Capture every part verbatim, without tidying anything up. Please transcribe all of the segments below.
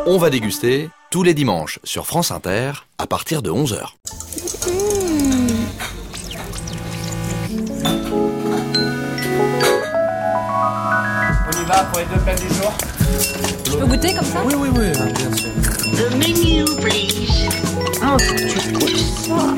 On va déguster tous les dimanches sur France Inter à partir de onze heures. On y va pour les deux plats du jour. Je peux goûter comme ça ? Oui, oui, oui, bien sûr. The menu, please. Oh, tu pousses ça.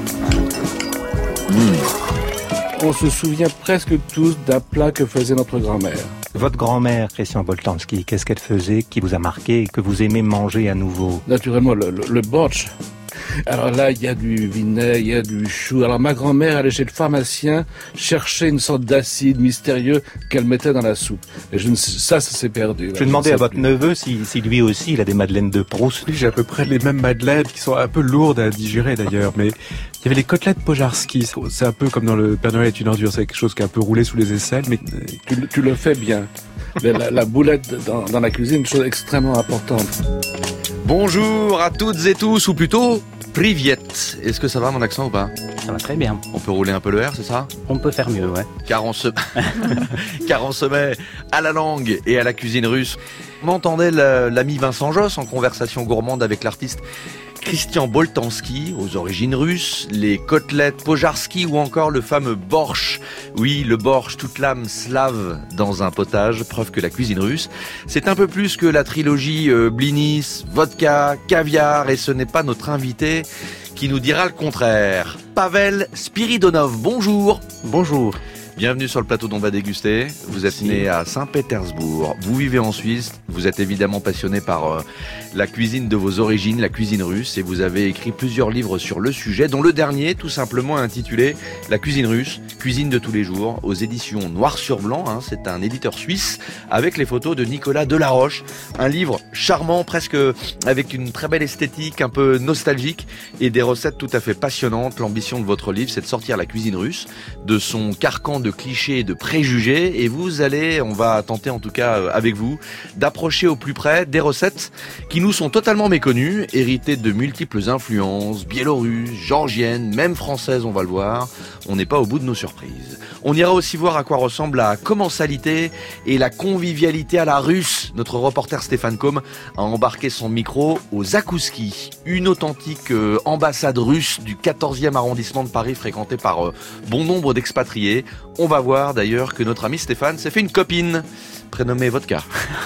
On se souvient presque tous d'un plat que faisait notre grand-mère. Votre grand-mère, Christian Boltanski, qu'est-ce qu'elle faisait qui vous a marqué et que vous aimez manger à nouveau ? Naturellement, le, le, le borsch. Alors là, il y a du vinaigre, il y a du chou. Alors ma grand-mère allait chez le pharmacien chercher une sorte d'acide mystérieux qu'elle mettait dans la soupe. Et je ne sais, ça, ça s'est perdu. Je vais demander à votre neveu si, si lui aussi il a des madeleines de Proust. Oui, j'ai à peu près les mêmes madeleines qui sont un peu lourdes à digérer d'ailleurs, mais il y avait les côtelettes Pojarski. C'est un peu comme dans le Père Noël est une ordure, c'est quelque chose qui est un peu roulé sous les aisselles, mais tu, tu le fais bien. La, la boulette dans, dans la cuisine, une chose extrêmement importante. Bonjour à toutes et tous, ou plutôt Privyet. Est-ce que ça va mon accent ou pas ? Ça va très bien. On peut rouler un peu le R, c'est ça ? On peut faire mieux, ouais. Car on se, car on se met à la langue et à la cuisine russe. M'entendait l'ami Vincent Josse en conversation gourmande avec l'artiste Christian Boltanski, aux origines russes, les côtelettes Pojarski ou encore le fameux borsch. Oui, le borsch, toute l'âme slave dans un potage, preuve que la cuisine russe, c'est un peu plus que la trilogie euh, blinis, vodka, caviar, et ce n'est pas notre invité qui nous dira le contraire. Pavel Spiridonov, bonjour. Bonjour. Bienvenue sur le plateau d'On va déguster. Vous êtes né à Saint-Pétersbourg, vous vivez en Suisse, vous êtes évidemment passionné par euh, la cuisine de vos origines, la cuisine russe, et vous avez écrit plusieurs livres sur le sujet, dont le dernier tout simplement intitulé La cuisine russe, cuisine de tous les jours, aux éditions Noir sur Blanc. Hein, c'est un éditeur suisse avec les photos de Nicolas Delaroche. Un livre charmant, presque avec une très belle esthétique, un peu nostalgique et des recettes tout à fait passionnantes. L'ambition de votre livre, c'est de sortir la cuisine russe de son carcan de clichés et de préjugés, et vous allez, on va tenter en tout cas avec vous, d'approcher au plus près des recettes qui nous sont totalement méconnues, héritées de multiples influences, biélorusses, georgiennes, même françaises, on va le voir. On n'est pas au bout de nos surprises. On ira aussi voir à quoi ressemble la commensalité et la convivialité à la russe. Notre reporter Stéphane Combe a embarqué son micro au Zakouski, une authentique euh, ambassade russe du quatorzième arrondissement de Paris, fréquentée par euh, bon nombre d'expatriés. On va voir d'ailleurs que notre ami Stéphane s'est fait une copine, prénommée Vodka.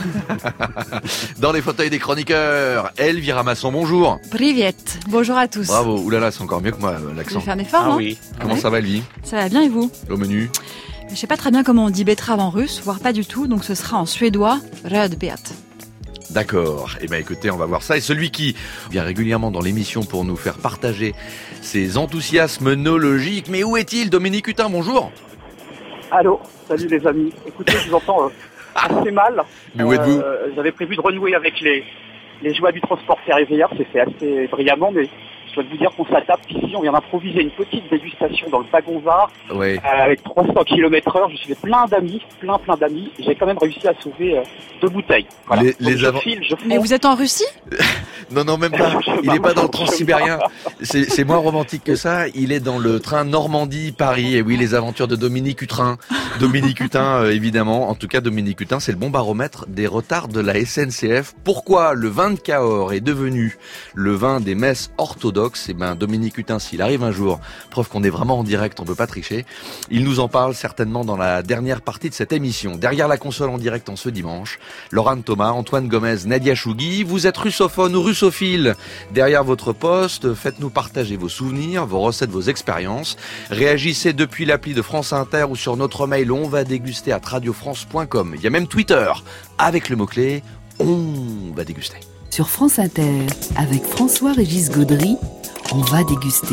Dans les fauteuils des chroniqueurs, Elvira Masson, bonjour. Privyet, bonjour à tous. Bravo, oulala, c'est encore mieux que moi l'accent. J'ai fait un effort, Ah non ? oui. Comment Ouais. ça va, Elvie ? Ça va bien et vous ? Au menu ? Je sais pas très bien comment on dit betterave en russe, voire pas du tout, donc ce sera en suédois rödbet. D'accord. Eh bien, écoutez, on va voir ça. Et celui qui vient régulièrement dans l'émission pour nous faire partager ses enthousiasmes nologiques. Mais où est-il ? Dominique Hutin, bonjour. Allô, salut les amis. Écoutez, je vous entends euh, assez mal. Mais où êtes-vous ? euh, J'avais prévu de renouer avec les, les joies du transport ferroviaire, c'est fait assez brillamment, mais je dois vous dire qu'on s'adapte ici. On vient d'improviser une petite dégustation dans le wagon-var Oui. euh, avec trois cents kilomètres heure. Je suis fait plein d'amis, plein plein d'amis. J'ai quand même réussi à sauver euh, deux bouteilles. Voilà. Les- Donc, les je avant- file, je fonce. Mais vous êtes en Russie ? Non, non, même pas. Il n'est pas dans le Transsibérien. C'est, c'est moins romantique que ça. Il est dans le train Normandie-Paris. Et oui, les aventures de Dominique Hutin. Dominique Hutin, euh, évidemment. En tout cas, Dominique Hutin, c'est le bon baromètre des retards de la S N C F. Pourquoi le vin de Cahors est devenu le vin des messes orthodoxes ? Eh ben, Dominique Hutin, s'il arrive un jour, preuve qu'on est vraiment en direct, on peut pas tricher. Il nous en parle certainement dans la dernière partie de cette émission. Derrière la console en direct en ce dimanche, Laurent Thomas, Antoine Gomez, Nadia Chougui. Vous êtes russophone ou russophile derrière votre poste. Faites-nous partager vos souvenirs, vos recettes, vos expériences. Réagissez depuis l'appli de France Inter ou sur notre mail on va déguster à radio france point com. Il y a même Twitter avec le mot-clé on va déguster. Sur France Inter, avec François-Régis Gaudry, on va déguster.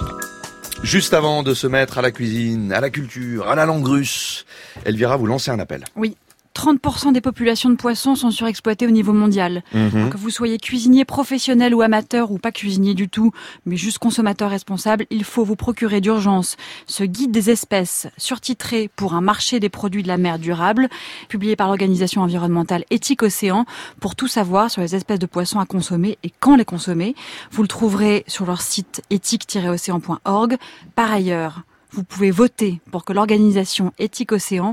Juste avant de se mettre à la cuisine, à la culture, à la langue russe, Elvira, vous lancez un appel. Oui. trente pour cent des populations de poissons sont surexploitées au niveau mondial. Mmh. Que vous soyez cuisinier professionnel ou amateur, ou pas cuisinier du tout, mais juste consommateur responsable, il faut vous procurer d'urgence ce guide des espèces surtitré pour un marché des produits de la mer durable, publié par l'organisation environnementale Éthique Océan, pour tout savoir sur les espèces de poissons à consommer et quand les consommer. Vous le trouverez sur leur site éthique tiret océan point org. Par ailleurs, vous pouvez voter pour que l'organisation Éthique Océan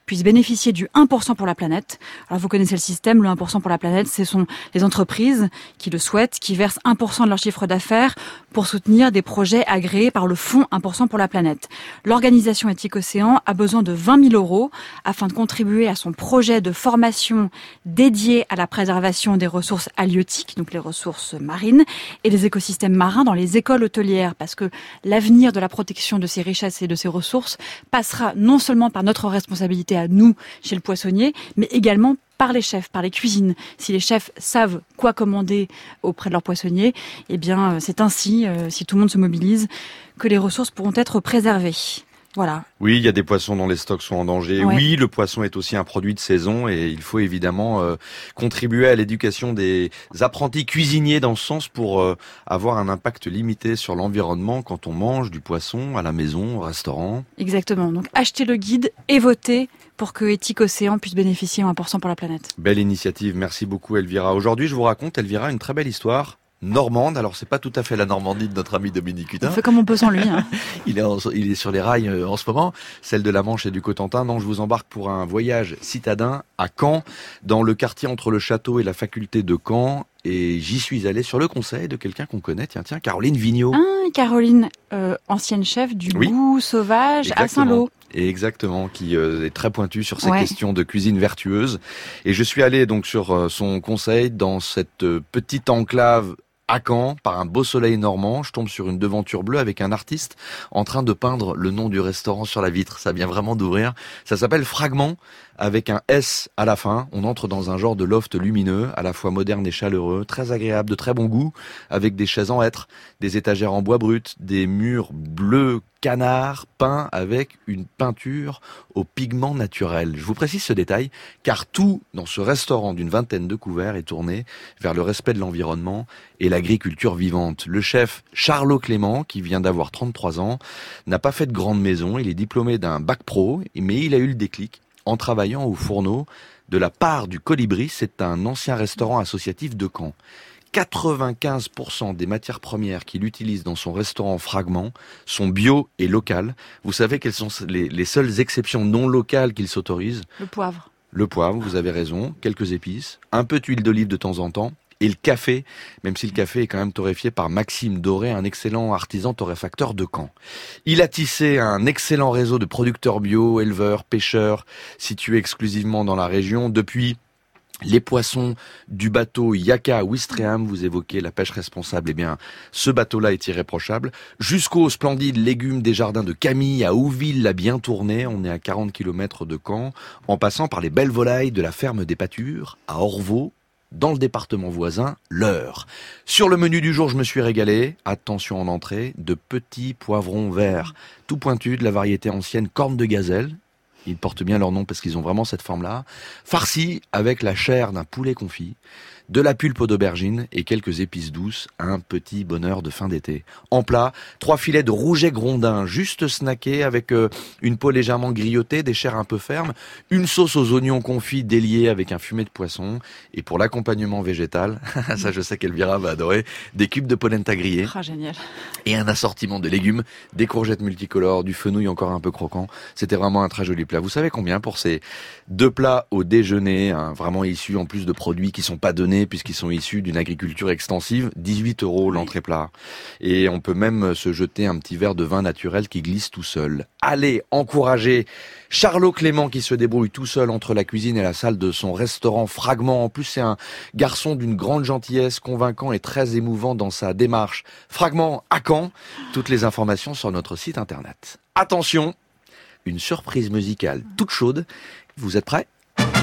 puissent bénéficier du un pour cent pour la planète. Alors vous connaissez le système, le un pour cent pour la planète, ce sont les entreprises qui le souhaitent, qui versent un pour cent de leur chiffre d'affaires pour soutenir des projets agréés par le fonds un pour cent pour la planète. L'organisation Éthique Océan a besoin de vingt mille euros afin de contribuer à son projet de formation dédié à la préservation des ressources halieutiques, donc les ressources marines, et des écosystèmes marins dans les écoles hôtelières, parce que l'avenir de la protection de ces richesses et de ces ressources passera non seulement par notre responsabilité à nous, chez le poissonnier, mais également par les chefs, par les cuisines. Si les chefs savent quoi commander auprès de leurs poissonniers, eh bien, c'est ainsi, euh, si tout le monde se mobilise, que les ressources pourront être préservées. Voilà. Oui, il y a des poissons dont les stocks sont en danger. Ouais. Oui, le poisson est aussi un produit de saison et il faut évidemment euh, contribuer à l'éducation des apprentis cuisiniers dans ce sens pour euh, avoir un impact limité sur l'environnement quand on mange du poisson à la maison, au restaurant. Exactement. Donc, achetez le guide et votez pour que Éthique Océan puisse bénéficier un pour cent pour la planète. Belle initiative. Merci beaucoup, Elvira. Aujourd'hui, je vous raconte, Elvira, une très belle histoire normande. Alors, c'est pas tout à fait la Normandie de notre ami Dominique Hutin. On fait comme on peut sans lui. Hein. il, est en, il est sur les rails euh, en ce moment, celle de la Manche et du Cotentin. Non, je vous embarque pour un voyage citadin à Caen, dans le quartier entre le château et la faculté de Caen. Et j'y suis allé sur le conseil de quelqu'un qu'on connaît. Tiens, tiens, Caroline Vigneault. Ah, Caroline, euh, ancienne chef du Oui. goût sauvage Exactement. à Saint-Lô. Exactement, qui euh, est très pointue sur ces Ouais. questions de cuisine vertueuse. Et je suis allé donc sur euh, son conseil dans cette euh, petite enclave à Caen, par un beau soleil normand. Je tombe sur une devanture bleue avec un artiste en train de peindre le nom du restaurant sur la vitre. Ça vient vraiment d'ouvrir. Ça s'appelle Fragment, avec un S à la fin. On entre dans un genre de loft lumineux, à la fois moderne et chaleureux, très agréable, de très bon goût, avec des chaises en hêtre, des étagères en bois brut, des murs bleus canard peints avec une peinture au pigment naturel. Je vous précise ce détail, car tout dans ce restaurant d'une vingtaine de couverts est tourné vers le respect de l'environnement et l'agriculture vivante. Le chef Charlot Clément, qui vient d'avoir trente-trois ans, n'a pas fait de grande maison. Il est diplômé d'un bac pro, mais il a eu le déclic en travaillant au fourneau de la part du Colibri. C'est un ancien restaurant associatif de Caen. quatre-vingt-quinze pour cent des matières premières qu'il utilise dans son restaurant Fragment sont bio et locales. Vous savez quelles sont les, les seules exceptions non locales qu'il s'autorise ? Le poivre. Le poivre, vous avez raison, quelques épices, un peu d'huile d'olive de temps en temps, et le café, même si le café est quand même torréfié par Maxime Doré, un excellent artisan torréfacteur de Caen. Il a tissé un excellent réseau de producteurs bio, éleveurs, pêcheurs, situés exclusivement dans la région. Depuis les poissons du bateau Yaka à Ouistreham, vous évoquez la pêche responsable, eh bien, ce bateau-là est irréprochable. Jusqu'aux splendides légumes des jardins de Camille à Ouville, la bien tournée, on est à quarante kilomètres de Caen, en passant par les belles volailles de la ferme des Pâtures à Orvaux, dans le département voisin, l'Eure. Sur le menu du jour, je me suis régalé. Attention en entrée, de petits poivrons verts, tout pointus, de la variété ancienne corne de gazelle. Ils portent bien leur nom parce qu'ils ont vraiment cette forme-là. Farcis avec la chair d'un poulet confit, de la pulpe d'aubergine et quelques épices douces, un petit bonheur de fin d'été. En plat, trois filets de rouget grondin, juste snackés avec euh, une peau légèrement grillotée, des chairs un peu fermes, une sauce aux oignons confits déliée avec un fumet de poisson, et pour l'accompagnement végétal, ça je sais qu'Elvira va adorer, des cubes de polenta grillés. Ah, génial. Et un assortiment de légumes, des courgettes multicolores, du fenouil encore un peu croquant. C'était vraiment un très joli plat. Vous savez combien pour ces deux plats au déjeuner, hein, vraiment issus en plus de produits qui sont pas donnés puisqu'ils sont issus d'une agriculture extensive, dix-huit euros l'entrée plat. Et on peut même se jeter un petit verre de vin naturel qui glisse tout seul. Allez, encouragez Charlot Clément qui se débrouille tout seul entre la cuisine et la salle de son restaurant Fragment. En plus, c'est un garçon d'une grande gentillesse, convaincant et très émouvant dans sa démarche. Fragment à Caen. Toutes les informations sur notre site internet. Attention, une surprise musicale toute chaude. Vous êtes prêts ?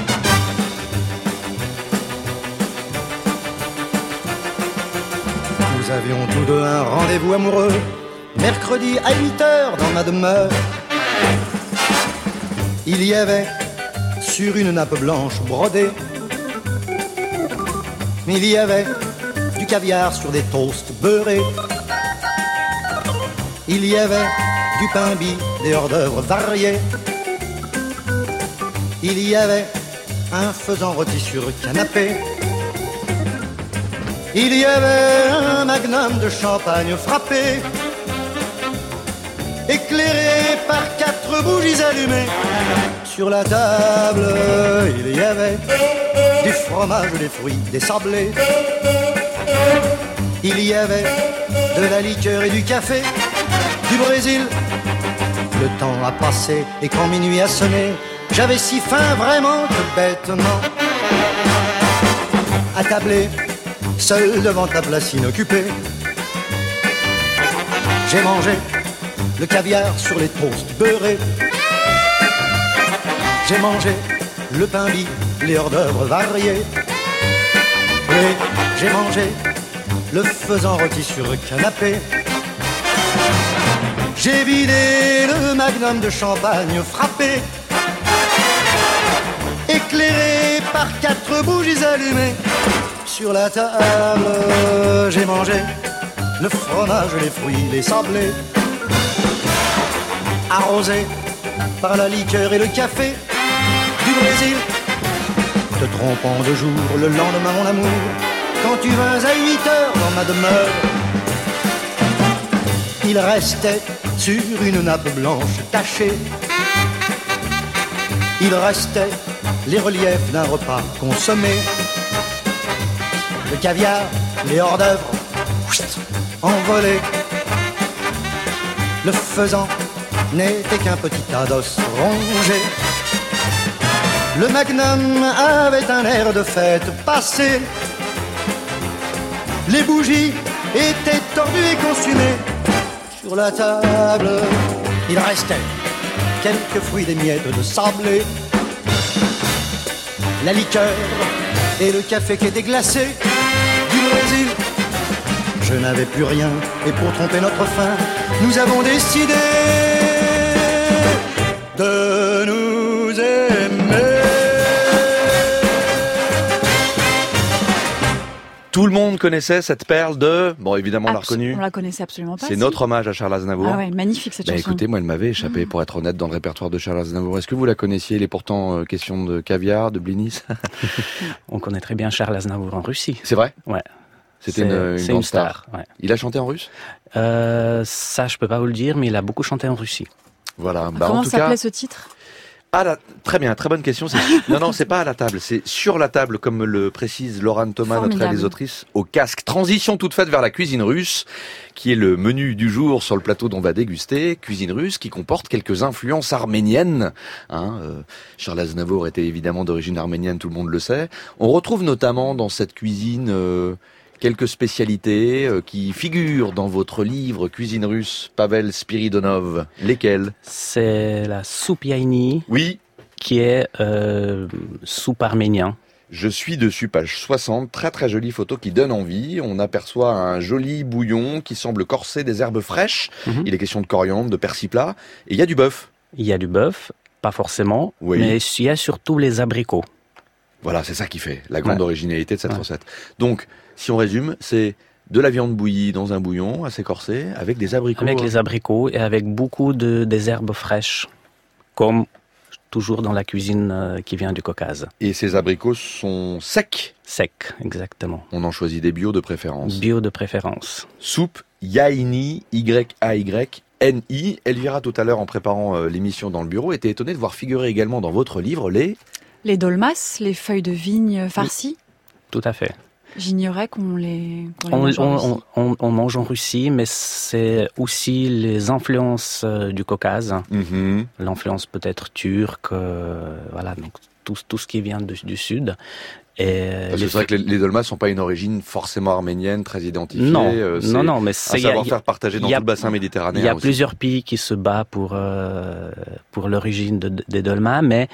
Nous avions tous deux un rendez-vous amoureux, mercredi à huit heures dans ma demeure. Il y avait sur une nappe blanche brodée, il y avait du caviar sur des toasts beurrés. Il y avait du pain bis, des hors-d'œuvre variés. Il y avait un faisan rôti sur canapé. Il y avait un magnum de champagne frappé, éclairé par quatre bougies allumées Sur la table, il y avait du fromage, des fruits, des sablés. Il y avait de la liqueur et du café, du Brésil. Le temps a passé et quand minuit a sonné, j'avais si faim vraiment que bêtement, attablé, seul devant ta place inoccupée, j'ai mangé le caviar sur les toasts beurrés. J'ai mangé le pain bis, les hors-d'œuvre variés. Oui, j'ai mangé le faisan rôti sur le canapé. J'ai vidé le magnum de champagne frappé, éclairé par quatre bougies allumées. Sur la table, j'ai mangé le fromage, les fruits, les sablés, arrosé par la liqueur et le café du Brésil. Te trompant de jour, le lendemain mon amour, quand tu vins à huit heures dans ma demeure, il restait sur une nappe blanche tachée, il restait les reliefs d'un repas consommé. Le caviar, les hors-d'œuvre, envolés. Le faisan n'était qu'un petit tas d'os rongés. Le magnum avait un air de fête passée. Les bougies étaient tordues et consumées. Sur la table, il restait quelques fruits, des miettes de sablé, la liqueur et le café qui était glacé du Brésil. Je n'avais plus rien et pour tromper notre faim, nous avons décidé de nous aimer. Tout le monde connaissait cette perle de... Bon, évidemment, on l'a reconnue. On la connaissait absolument pas. C'est si. notre hommage à Charles Aznavour. Ah ouais, magnifique cette bah, chanson. Écoutez, moi, elle m'avait échappé, mmh. pour être honnête, dans le répertoire de Charles Aznavour. Est-ce que vous la connaissiez? Il est pourtant euh, question de caviar, de blinis. On connaît très bien Charles Aznavour en Russie. C'est vrai? Ouais. C'était une, une, c'est grande une star. star. Ouais. Il a chanté en russe? euh, Ça, je peux pas vous le dire, mais il a beaucoup chanté en Russie. Voilà. Bah, Comment en tout s'appelait cas, ce titre? Ah là, très bien, très bonne question. C'est... Non, non, c'est pas à la table, c'est sur la table, comme le précise Laurent Thomas, Formidable. notre réalisatrice, au casque. Transition toute faite vers la cuisine russe, qui est le menu du jour sur le plateau dont on va déguster. Cuisine russe qui comporte quelques influences arméniennes. Hein, euh, Charles Aznavour était évidemment d'origine arménienne, tout le monde le sait. On retrouve notamment dans cette cuisine... Euh, quelques spécialités euh, qui figurent dans votre livre Cuisine russe, Pavel Spiridonov. Lesquelles? C'est la soupe yaïni. Oui. Qui est euh, soupe arménien. Je suis dessus, page soixante, très très jolie photo qui donne envie. On aperçoit un joli bouillon qui semble corser des herbes fraîches. Mm-hmm. Il est question de coriandre, de persil plat. Et il y a du bœuf. Il y a du bœuf, pas forcément, oui. mais il y a surtout les abricots. Voilà, c'est ça qui fait la grande ouais. originalité de cette ouais. recette. Donc, si on résume, c'est de la viande bouillie dans un bouillon assez corsé, avec des abricots. Avec les abricots et avec beaucoup de des herbes fraîches, comme toujours dans la cuisine qui vient du Caucase. Et ces abricots sont secs? Secs, exactement. On en choisit des bio de préférence. Bio de préférence. Soupe yaïni, Y A Y N I. Elvira, tout à l'heure, en préparant euh, l'émission dans le bureau, était étonnée de voir figurer également dans votre livre les... Les dolmas, les feuilles de vigne farcies. Tout à fait. J'ignorais qu'on les, qu'on les on, mange en on, Russie. On, on, on mange en Russie, mais c'est aussi les influences euh, du Caucase. Mm-hmm. L'influence peut-être turque, euh, voilà, donc tout, tout ce qui vient du, du sud. Et Parce que c'est vrai que les, les dolmas sont pas une origine forcément arménienne, très identifiée. Non, euh, c'est non, non, mais c'est un savoir-faire partagé dans a, tout le bassin méditerranéen. Il y a aussi. plusieurs pays qui se battent pour euh, pour l'origine de, de, des dolmas, mais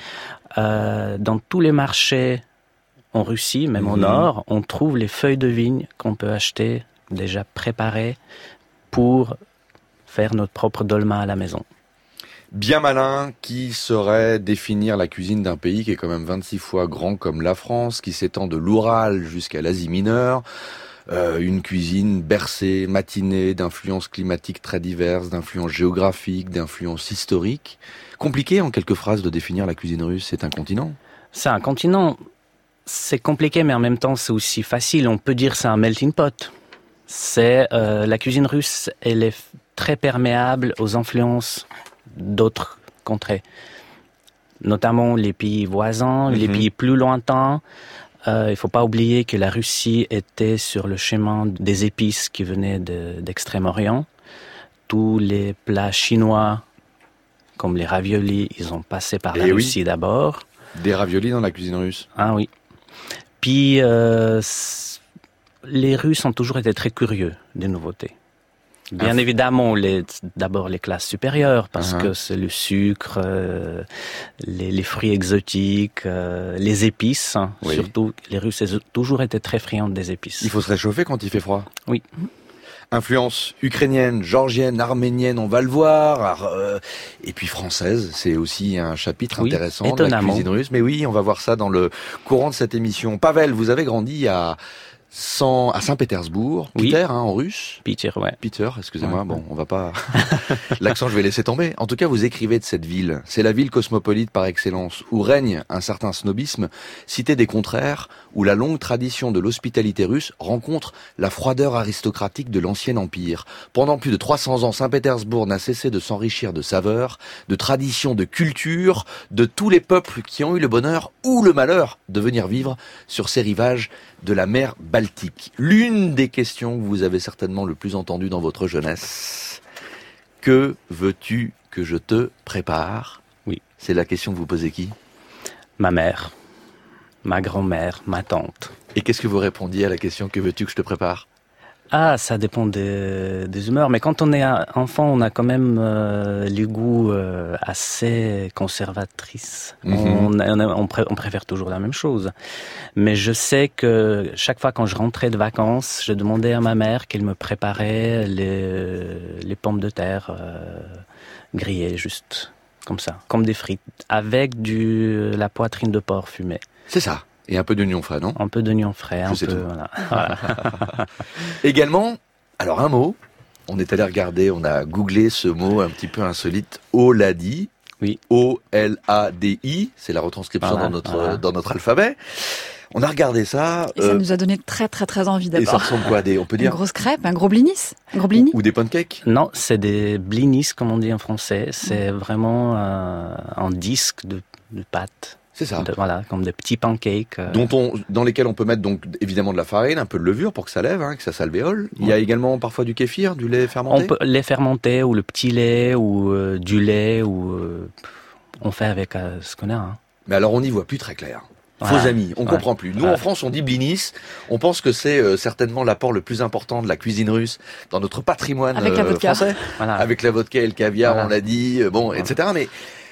euh, dans tous les marchés en Russie, même mmh. au nord, on trouve les feuilles de vigne qu'on peut acheter déjà préparées pour faire notre propre dolma à la maison. Bien malin qui saurait définir la cuisine d'un pays qui est quand même vingt-six fois grand comme la France, qui s'étend de l'Oural jusqu'à l'Asie mineure. Euh, une cuisine bercée, matinée, d'influences climatiques très diverses, d'influences géographiques, d'influences historiques. Compliqué en quelques phrases de définir la cuisine russe, c'est un continent. C'est un continent, c'est compliqué mais en même temps c'est aussi facile. On peut dire c'est un melting pot. C'est euh, la cuisine russe, elle est très perméable aux influences d'autres contrées. notamment les pays voisins, mm-hmm. les pays plus lointains. Euh, il ne faut pas oublier que la Russie était sur le chemin des épices qui venaient de, d'Extrême-Orient. Tous les plats chinois, comme les raviolis, ils ont passé par Et la oui. Russie d'abord. Des raviolis dans la cuisine russe. Ah oui. Puis, euh, les Russes ont toujours été très curieux des nouveautés. Bien ah, évidemment, les, d'abord les classes supérieures, parce uh-huh. que c'est le sucre, euh, les, les fruits exotiques, euh, les épices. Oui. Surtout, les Russes ont toujours été très friands des épices. Il faut se réchauffer quand il fait froid. Oui. Influence ukrainienne, georgienne, arménienne, on va le voir. Euh, et puis française, c'est aussi un chapitre oui, intéressant de la cuisine russe. Mais oui, on va voir ça dans le courant de cette émission. Pavel, vous avez grandi à... Sans, à Saint-Pétersbourg, oui. Peter, hein, en russe. Peter, ouais. Peter, excusez-moi, ouais. bon, on va pas... L'accent, je vais laisser tomber. En tout cas, vous écrivez de cette ville. C'est la ville cosmopolite par excellence, où règne un certain snobisme, cité des contraires, où la longue tradition de l'hospitalité russe rencontre la froideur aristocratique de l'ancien empire. Pendant plus de trois cents ans, Saint-Pétersbourg n'a cessé de s'enrichir de saveurs, de traditions, de culture, de tous les peuples qui ont eu le bonheur ou le malheur de venir vivre sur ces rivages de la mer Baltique. L'une des questions que vous avez certainement le plus entendues dans votre jeunesse. Que veux-tu que je te prépare ? Oui. C'est la question que vous posez qui ? Ma mère, ma grand-mère, ma tante. Et qu'est-ce que vous répondiez à la question que veux-tu que je te prépare ? Ah, ça dépend des, des humeurs. Mais quand on est enfant, on a quand même euh, les goûts euh, assez conservatrices. Mm-hmm. On, on, on, pré, on préfère toujours la même chose. Mais je sais que chaque fois quand je rentrais de vacances, je demandais à ma mère qu'elle me préparait les, les pommes de terre euh, grillées, juste comme ça, comme des frites, avec du la poitrine de porc fumée. C'est ça. Et un peu d'oignon frais, non ? Un peu d'oignon frais, un Je peu, voilà. voilà. Également, alors un mot, on est allé regarder, on a googlé ce mot un petit peu insolite, Oladi. Oui. O L A D I, c'est la retranscription voilà, dans notre voilà. dans notre alphabet. On a regardé ça. Et euh, ça nous a donné très très très envie d'abord. Et ça ressemble quoi, des, on peut dire une grosse crêpe, un gros blinis, un gros blini. Ou, ou des pancakes ? Non, c'est des blinis comme on dit en français. C'est mmh. vraiment euh, un disque de, de pâte. C'est ça. De, voilà, comme des petits pancakes. Euh... Dont on, dans lesquels on peut mettre donc évidemment de la farine, un peu de levure pour que ça lève, hein, que ça s'alvéole. Ouais. Il y a également parfois du kéfir, du lait fermenté. On peut lait fermenté ou le petit lait ou euh, du lait ou euh, on fait avec euh, ce qu'on a. Hein. Mais alors on n'y voit plus très clair. Voilà. Faux amis, on ouais. comprend plus. Nous ouais. en France on dit blinis, on pense que c'est euh, certainement l'apport le plus important de la cuisine russe dans notre patrimoine avec la vodka. euh, français. Voilà. Avec la vodka et le caviar, voilà. on l'a dit, euh, bon, voilà. et cetera. Mais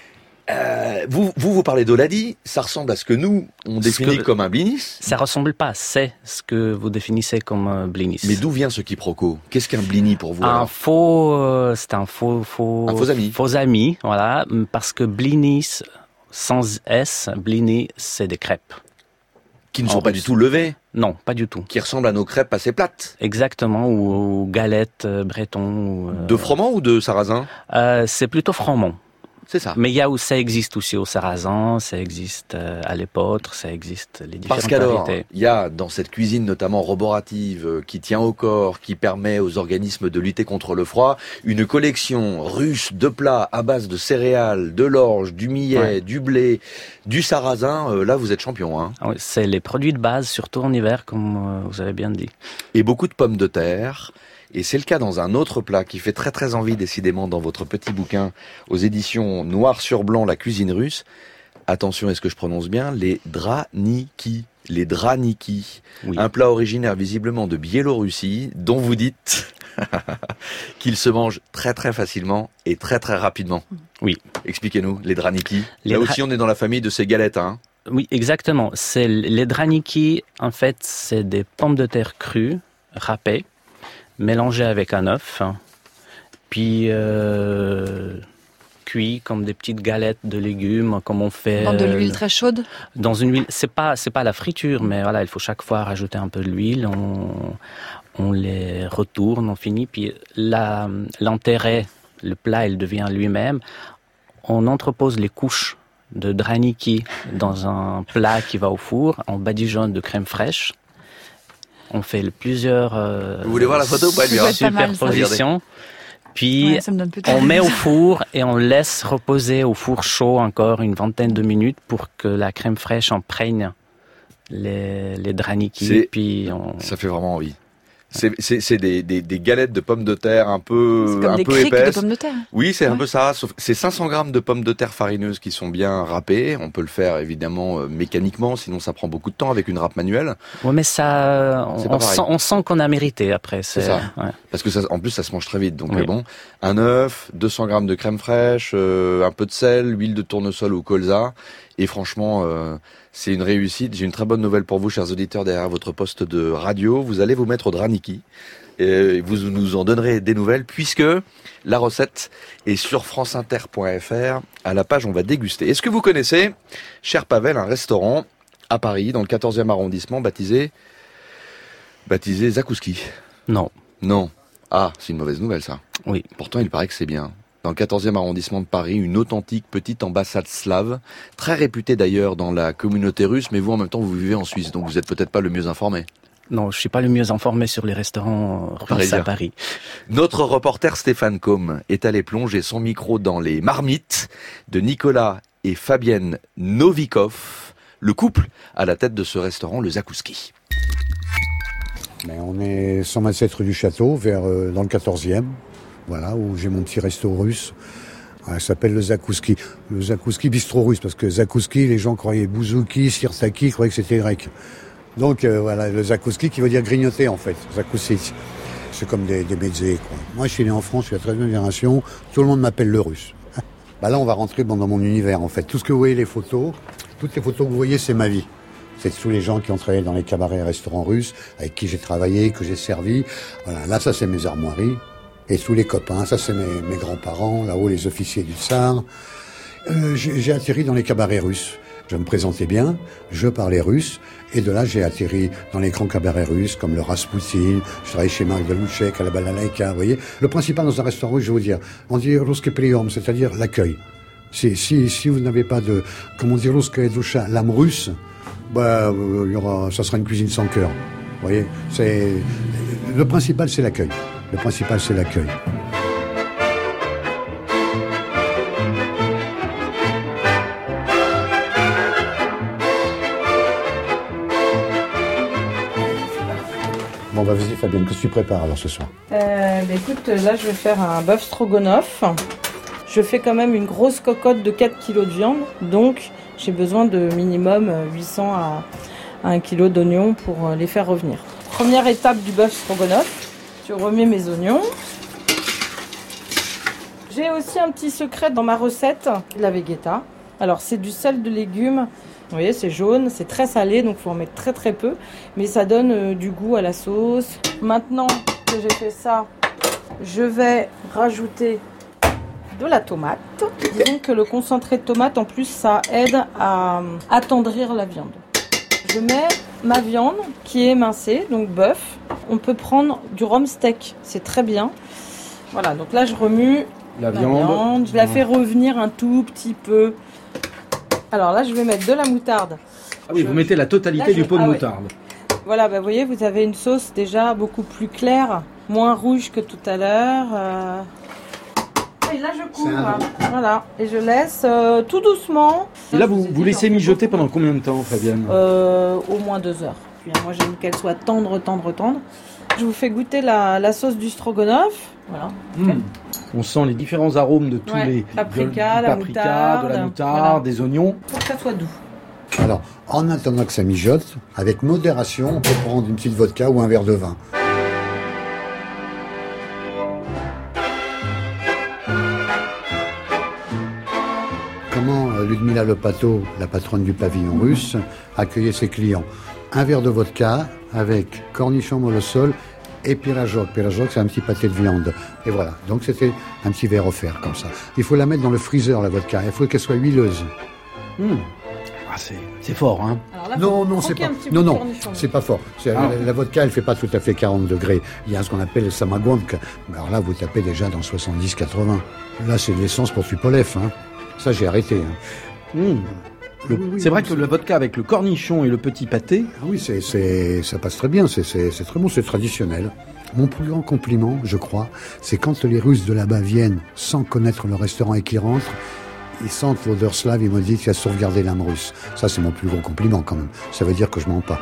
Euh, vous, vous, vous parlez d'Oladi, ça ressemble à ce que nous, on définit que, comme un blinis. Ça ressemble pas, c'est ce que vous définissez comme un blinis. Mais d'où vient ce quiproquo ? Qu'est-ce qu'un blini pour vous ? Un faux, euh, c'est un faux, faux, un faux ami. Faux ami, voilà, parce que blinis, sans S, blini, c'est des crêpes. Qui ne sont pas du tout levées ? Non, pas du tout. Qui ressemblent à nos crêpes assez plates ? Exactement, ou, ou galettes euh, breton. Ou, euh... De froment ou de sarrasin ? euh, C'est plutôt froment. C'est ça. Mais il y a où ça existe aussi au sarrasin, ça existe à l'épeautre, ça existe les différentes Parce qu'alors, variétés. il y a dans cette cuisine notamment roborative qui tient au corps, qui permet aux organismes de lutter contre le froid, une collection russe de plats à base de céréales, de l'orge, du millet, ouais. du blé, du sarrasin. Euh, là, vous êtes champion, hein. Oui, c'est les produits de base, surtout en hiver, comme euh, vous avez bien dit. Et beaucoup de pommes de terre. Et c'est le cas dans un autre plat qui fait très très envie décidément dans votre petit bouquin aux éditions Noir sur Blanc, la cuisine russe. Attention, est-ce que je prononce bien ? Les draniki. Les draniki. Oui. Un plat originaire visiblement de Biélorussie dont vous dites qu'il se mange très très facilement et très très rapidement. Oui. Expliquez-nous, les draniki. Les Là dra... aussi on est dans la famille de ces galettes, hein. Oui, exactement. C'est les draniki, en fait, c'est des pommes de terre crues, râpées, mélangé avec un œuf, puis euh, cuit comme des petites galettes de légumes, comme on fait. Dans de l'huile très chaude. Dans une huile, c'est pas c'est pas la friture, mais voilà, il faut chaque fois rajouter un peu de l'huile. On on les retourne, on finit, puis la l'intérêt, le plat, il devient lui-même. On entrepose les couches de draniki dans un plat qui va au four, en badigeonne de crème fraîche. On fait plusieurs euh, Vous voulez voir la photo ou pas, superpositions. puis Ouais, ça me donne peut-être on envie. met au four et on laisse reposer au four chaud encore une vingtaine de minutes pour que la crème fraîche imprègne les, les draniki. C'est- Puis on... Ça fait vraiment envie. C'est, c'est, c'est des, des, des galettes de pommes de terre un peu, C'est comme un des peu criques de épaisses. pommes de terre. Oui, c'est un Ouais. peu ça. Sauf c'est cinq cents grammes de pommes de terre farineuses qui sont bien râpées. On peut le faire évidemment euh, mécaniquement, sinon ça prend beaucoup de temps avec une râpe manuelle. Ouais, mais ça, on, C'est pas on pareil. sent, on sent qu'on a mérité après. C'est C'est, ça. ouais. Parce que ça, en plus, ça se mange très vite. Donc Oui. euh, bon, un œuf, deux cents grammes de crème fraîche, euh, un peu de sel, huile de tournesol ou colza. Et franchement, euh, c'est une réussite. J'ai une très bonne nouvelle pour vous, chers auditeurs, derrière votre poste de radio. Vous allez vous mettre au draniki. Et vous nous en donnerez des nouvelles puisque la recette est sur franceinter point f r. À la page, on va déguster. Est-ce que vous connaissez, cher Pavel, un restaurant à Paris, dans le quatorzième arrondissement, baptisé, baptisé Zakouski? Non. Non. Ah, c'est une mauvaise nouvelle, ça. Oui. Pourtant, il paraît que c'est bien. Dans le quatorzième arrondissement de Paris, une authentique petite ambassade slave, très réputée d'ailleurs dans la communauté russe, mais vous, en même temps, vous vivez en Suisse, donc vous êtes peut-être pas le mieux informé. Non, je suis pas le mieux informé sur les restaurants russes Parisien. à Paris. Notre reporter Stéphane Combe est allé plonger son micro dans les marmites de Nicolas et Fabienne Novikov, le couple à la tête de ce restaurant, le Zakouski. Mais on est cent vingt-sept rue du Château, vers, euh, dans le quatorzième, voilà, où j'ai mon petit resto russe. Ouais, ça s'appelle le Zakouski. Le Zakouski bistrot russe, parce que Zakouski, les gens croyaient bouzouki, sirsaki, croyaient que c'était grec. Donc euh, voilà, le Zakouski qui veut dire grignoter en fait, Zakouski. C'est comme des, des mezzés, quoi. Moi je suis né en France, je suis à treizième génération, tout le monde m'appelle le russe. Bah là on va rentrer bon, dans mon univers en fait. Tout ce que vous voyez, les photos, toutes les photos que vous voyez, c'est ma vie. C'est tous les gens qui ont travaillé dans les cabarets et restaurants russes, avec qui j'ai travaillé, que j'ai servi. Voilà, là ça c'est mes armoiries. Et tous les copains, ça c'est mes, mes grands-parents, là-haut les officiers du tsar. Euh, j'ai, j'ai atterri dans les cabarets russes. Je me présentais bien, je parlais russe, et de là j'ai atterri dans les grands cabarets russes, comme le Rasputin, je travaillais chez Marc Delouchek, à la Balalaïka, vous voyez. Le principal dans un restaurant russe, je vais vous dire, on dit ruski priom, c'est-à-dire l'accueil. Si, si, si vous n'avez pas de, comme on dit ruskaya dusha, l'âme russe, bah, euh, il y aura, ça sera une cuisine sans cœur. Vous voyez, c'est, le principal c'est l'accueil. Le principal c'est l'accueil. Bon bah vas-y Fabienne, qu'est-ce que tu prépares alors ce soir? Euh, bah, écoute, là je vais faire un bœuf stroganoff. Je fais quand même une grosse cocotte de quatre kilos de viande, donc j'ai besoin de minimum huit cents à un kilo d'oignons pour les faire revenir. Première étape du bœuf stroganoff, je remets mes oignons. J'ai aussi un petit secret dans ma recette, la vegeta. Alors c'est du sel de légumes. Vous voyez, c'est jaune, c'est très salé, donc il faut en mettre très très peu. Mais ça donne euh, du goût à la sauce. Maintenant que j'ai fait ça, je vais rajouter de la tomate. Disons que le concentré de tomate, en plus, ça aide à attendrir la viande. Je mets ma viande qui est émincée, donc bœuf. On peut prendre du rhum steak, c'est très bien. Voilà, donc là je remue la, la viande. viande. Je la fais revenir un tout petit peu. Alors là, je vais mettre de la moutarde. Ah oui, je... vous mettez la totalité là, du je... pot de ah, moutarde. Ouais. Voilà, bah, vous voyez, vous avez une sauce déjà beaucoup plus claire, moins rouge que tout à l'heure. Euh... Et là, je couvre. Un... Voilà, et je laisse euh, tout doucement. Et là, vous, vous, vous laissez mijoter pendant combien de temps, Fabienne? euh, Au moins deux heures. Puis, moi, j'aime qu'elle soit tendre, tendre, tendre. Je vous fais goûter la, la sauce du stroganoff. Voilà. Mmh. Okay. On sent les différents arômes de tous ouais. les paprika, de, la paprika, moutarde, de la moutarde, voilà. des oignons. Pour que ça soit doux. Alors, en attendant que ça mijote, avec modération, on peut prendre une petite vodka ou un verre de vin. Comment Ludmila Lepato, la patronne du pavillon russe, accueillait ses clients? Un verre de vodka avec cornichon molosol et pirajok. Pirajok, c'est un petit pâté de viande. Et voilà. Donc, c'était un petit verre offert, comme ça. Il faut la mettre dans le freezer, la vodka. Il faut qu'elle soit huileuse. Mmh. Ah, c'est, c'est fort, hein? Là, non, non, c'est pas, non, non, c'est pas fort. C'est, ah. la, la vodka, elle fait pas tout à fait quarante degrés. Il y a ce qu'on appelle le samagonka. Alors là, vous tapez déjà dans soixante-dix quatre-vingts. Là, c'est de l'essence pour Tupolev, hein. Ça, j'ai arrêté, hein. Mmh. Le, oui, oui, c'est vrai oui, que c'est... le vodka avec le cornichon et le petit pâté. Ah oui, c'est, c'est, ça passe très bien, c'est, c'est, c'est très bon, c'est traditionnel. Mon plus grand compliment, je crois, c'est quand les Russes de là-bas viennent sans connaître le restaurant et qu'ils rentrent, ils sentent l'odeur slave, ils me disent qu'il y a sauvegardé l'âme russe. Ça, c'est mon plus gros compliment quand même. Ça veut dire que je mens pas.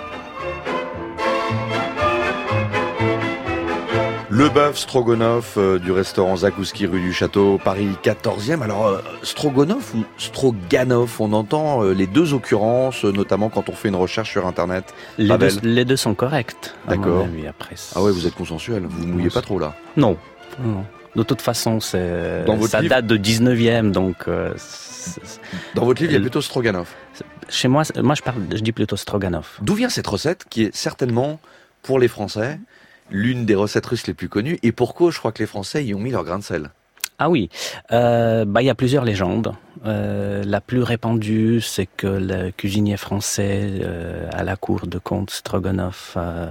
Le bœuf Stroganov euh, du restaurant Zakouski rue du Château, Paris quatorzième. Alors, euh, Stroganov ou Stroganov, on entend euh, les deux occurrences, euh, notamment quand on fait une recherche sur Internet. Les, deux, les deux sont corrects. D'accord. Avis, après. Ah ouais, vous êtes consensuel, vous ne mouillez pas trop là. Non. non. De toute façon, c'est, ça livre... date de dix-neuvième, donc... Euh, c'est... Dans votre livre, il y a plutôt Stroganov. Chez moi, moi je, parle, je dis plutôt Stroganov. D'où vient cette recette qui est certainement, pour les Français, l'une des recettes russes les plus connues, et pour cause, je crois que les Français y ont mis leur grain de sel. Ah oui, euh, bah il y a plusieurs légendes. Euh, la plus répandue, c'est que le cuisinier français euh, à la cour de comte Stroganov euh,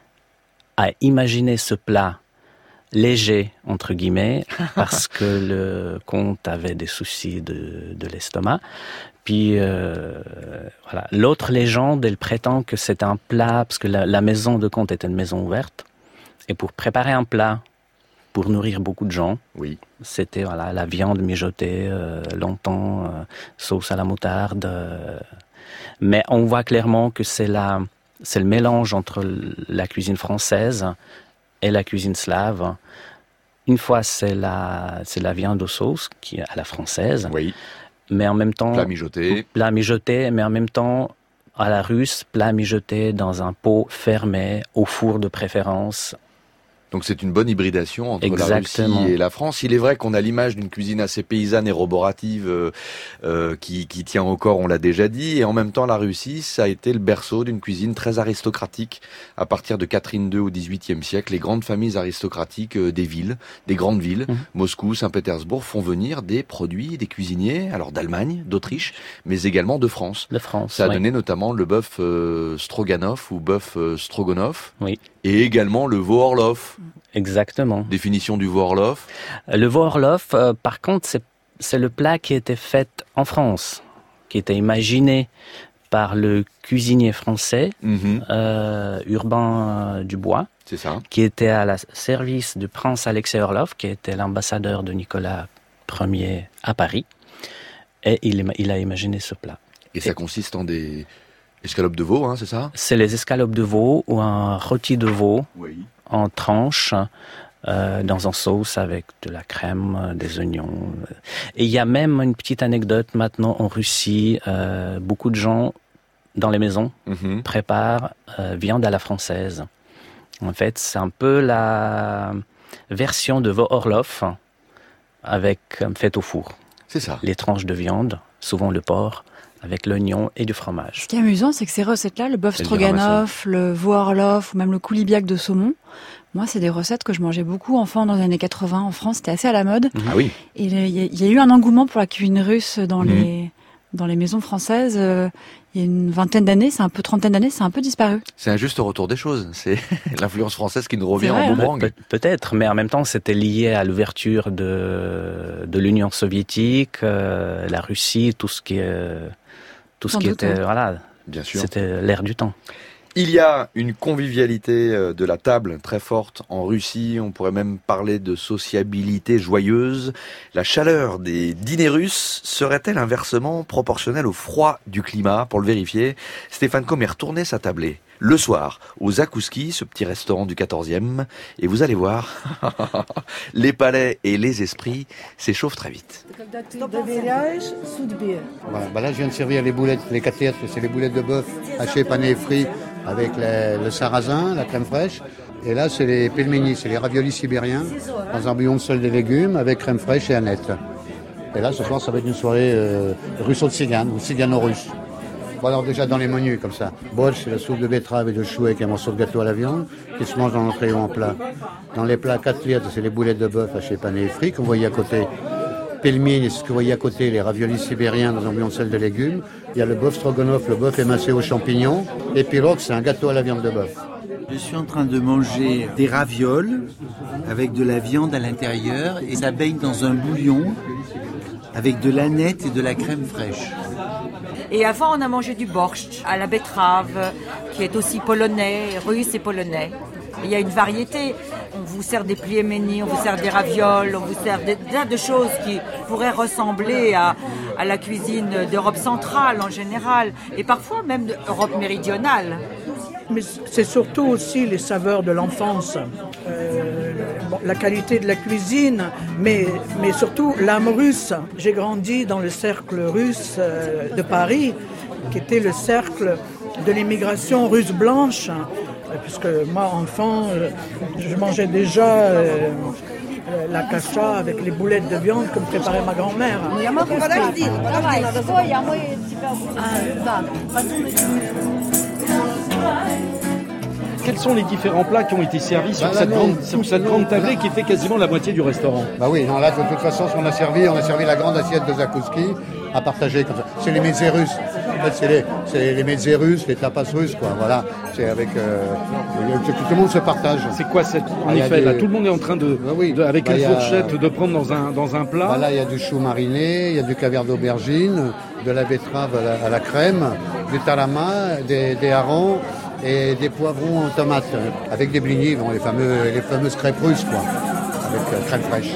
a imaginé ce plat léger entre guillemets parce que le comte avait des soucis de, de l'estomac. Puis euh, voilà, l'autre légende, elle prétend que c'est un plat parce que la, la maison de comte était une maison ouverte. Et pour préparer un plat, pour nourrir beaucoup de gens, oui. c'était voilà la viande mijotée euh, longtemps, euh, sauce à la moutarde. Euh, mais on voit clairement que c'est la, c'est le mélange entre la cuisine française et la cuisine slave. Une fois, c'est la, c'est la viande aux sauces qui est à la française. Oui. Mais en même temps, plat mijoté. Plat mijoté, mais en même temps à la russe, plat mijoté dans un pot fermé au four de préférence. Donc c'est une bonne hybridation entre Exactement. la Russie et la France. Il est vrai qu'on a l'image d'une cuisine assez paysanne et roborative euh, euh, qui, qui tient au corps, on l'a déjà dit. Et en même temps, la Russie, ça a été le berceau d'une cuisine très aristocratique. À partir de Catherine deux au dix-huitième siècle, les grandes familles aristocratiques euh, des villes, des grandes villes, mmh. Moscou, Saint-Pétersbourg, font venir des produits, des cuisiniers, alors d'Allemagne, d'Autriche, mais également de France. De France, Ça a oui. donné notamment le bœuf euh, Stroganov ou bœuf euh, Stroganov. Oui. Et également le veau Orlov. Exactement. Définition du veau Orlov. Le veau Orlov, euh, par contre, c'est, c'est le plat qui était fait en France, qui était imaginé par le cuisinier français, mmh. euh, Urbain euh, Dubois. C'est ça. Qui était à la service du prince Alexei Orlov, qui était l'ambassadeur de Nicolas Ier à Paris. Et il, il a imaginé ce plat. Et, Et ça consiste en des escalopes de veau, hein, c'est ça ? C'est les escalopes de veau ou un rôti de veau. Oui. En tranches, euh, dans un sauce avec de la crème, des oignons. Et il y a même une petite anecdote maintenant en Russie. Euh, beaucoup de gens dans les maisons mmh. préparent euh, viande à la française. En fait, c'est un peu la version de veau Orlov avec faite au four. C'est ça. Les tranches de viande, souvent le porc, avec l'oignon et du fromage. Ce qui est amusant, c'est que ces recettes-là, le bœuf Stroganov, le veau Orlov ou même le koulibiak de saumon, moi, c'est des recettes que je mangeais beaucoup enfant dans les années quatre-vingts en France. C'était assez à la mode. Ah oui. Et il y, y a eu un engouement pour la cuisine russe dans mmh. les dans les maisons françaises. Euh, il y a une vingtaine d'années, c'est un peu trentaine d'années, c'est un peu disparu. C'est un juste retour des choses. C'est l'influence française qui nous revient vrai, en boomerang. Pe- peut-être, mais en même temps, c'était lié à l'ouverture de de l'Union soviétique, euh, la Russie, tout ce qui est tout ce Sans qui doute, était ouais. voilà. Bien sûr. C'était l'ère du temps. Il y a une convivialité de la table très forte en Russie. On pourrait même parler de sociabilité joyeuse. La chaleur des dîners russes serait-elle inversement proportionnelle au froid du climat ? Pour le vérifier, Stéphane Com est retourné sa tablée le soir au Zakouski, ce petit restaurant du quatorzième. Et vous allez voir, les palais et les esprits s'échauffent très vite. Voilà, bah là, je viens de servir les boulettes, les côtelettes, c'est les boulettes de bœuf hachées, panées et frites avec les, le sarrasin, la crème fraîche. Et là, c'est les pelmeni, c'est les raviolis sibériens dans un bouillon de sel de légumes avec crème fraîche et aneth. Et là, ce soir, ça va être une soirée euh, russo de cigane ou cigano-russe. Bon, alors déjà dans les menus comme ça. Borsch, c'est la soupe de betterave et de chou avec un morceau de gâteau à la viande qui se mange dans l'entrée ou en plat. Dans les plats côtelettes, c'est les boulettes de bœuf hachées, panées et frites qu'on voyait à côté. Pelmeni, c'est ce que vous voyez à côté, les raviolis sibériens dans un bouillon de sel de légumes. Il y a le bœuf Stroganov, le bœuf émincé aux champignons. Et pirog, c'est un gâteau à la viande de bœuf. Je suis en train de manger des ravioles avec de la viande à l'intérieur et ça baigne dans un bouillon avec de l'aneth et de la crème fraîche. Et avant, on a mangé du borscht à la betterave, qui est aussi polonais, russe et polonais. Il y a une variété. On vous sert des pliemeni, on vous sert des ravioles, on vous sert des tas de choses qui pourraient ressembler à, à la cuisine d'Europe centrale en général, et parfois même d'Europe méridionale. Mais c'est surtout aussi les saveurs de l'enfance, euh, bon, la qualité de la cuisine, mais, mais surtout l'âme russe. J'ai grandi dans le cercle russe euh, de Paris, qui était le cercle de l'immigration russe blanche, puisque moi, enfant, euh, je mangeais déjà euh, la kasha avec les boulettes de viande que me préparait ma grand-mère. Quels sont les différents plats qui ont été servis sur, bah, cette, non, grande, sur cette grande tablée qui fait quasiment la moitié du restaurant? Bah oui, non, là, de toute façon, ce qu'on a servi, on a servi la grande assiette de zakouski à partager comme ça. C'est les mezzés russes. En fait, c'est les, c'est les mezzés russes, les tapas russes, quoi. Voilà. C'est avec, euh, tout, tout le monde se partage. C'est quoi cette, en bah, effet, des... là, tout le monde est en train de, bah oui. de avec bah, une fourchette, a... de prendre dans un, dans un plat. Bah là, il y a du chou mariné, il y a du caviar d'aubergine, de la betterave à la, à la crème, du tarama, des, des harengs, et des poivrons en tomates, avec des blinis, bon, les, fameux, les fameuses crêpes russes, quoi, avec euh, crème fraîche.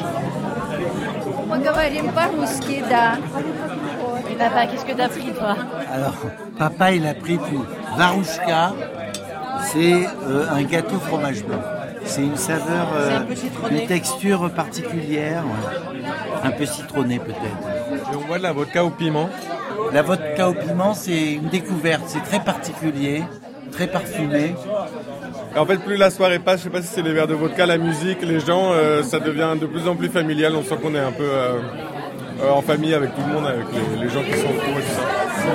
Papa, qu'est-ce que t'as pris, toi? Alors, papa, il a pris du varouchka, c'est euh, un gâteau fromage blanc. C'est une saveur, euh, un une texture particulière, ouais. Un peu citronnée peut-être. Et on voit de la vodka au piment. La vodka au piment, c'est une découverte, c'est très particulier. Très parfumé. Et en fait, plus la soirée passe, je sais pas si c'est les verres de vodka, la musique, les gens, euh, ça devient de plus en plus familial. On sent qu'on est un peu euh, euh, en famille avec tout le monde, avec les, les gens qui sont autour et tout ça.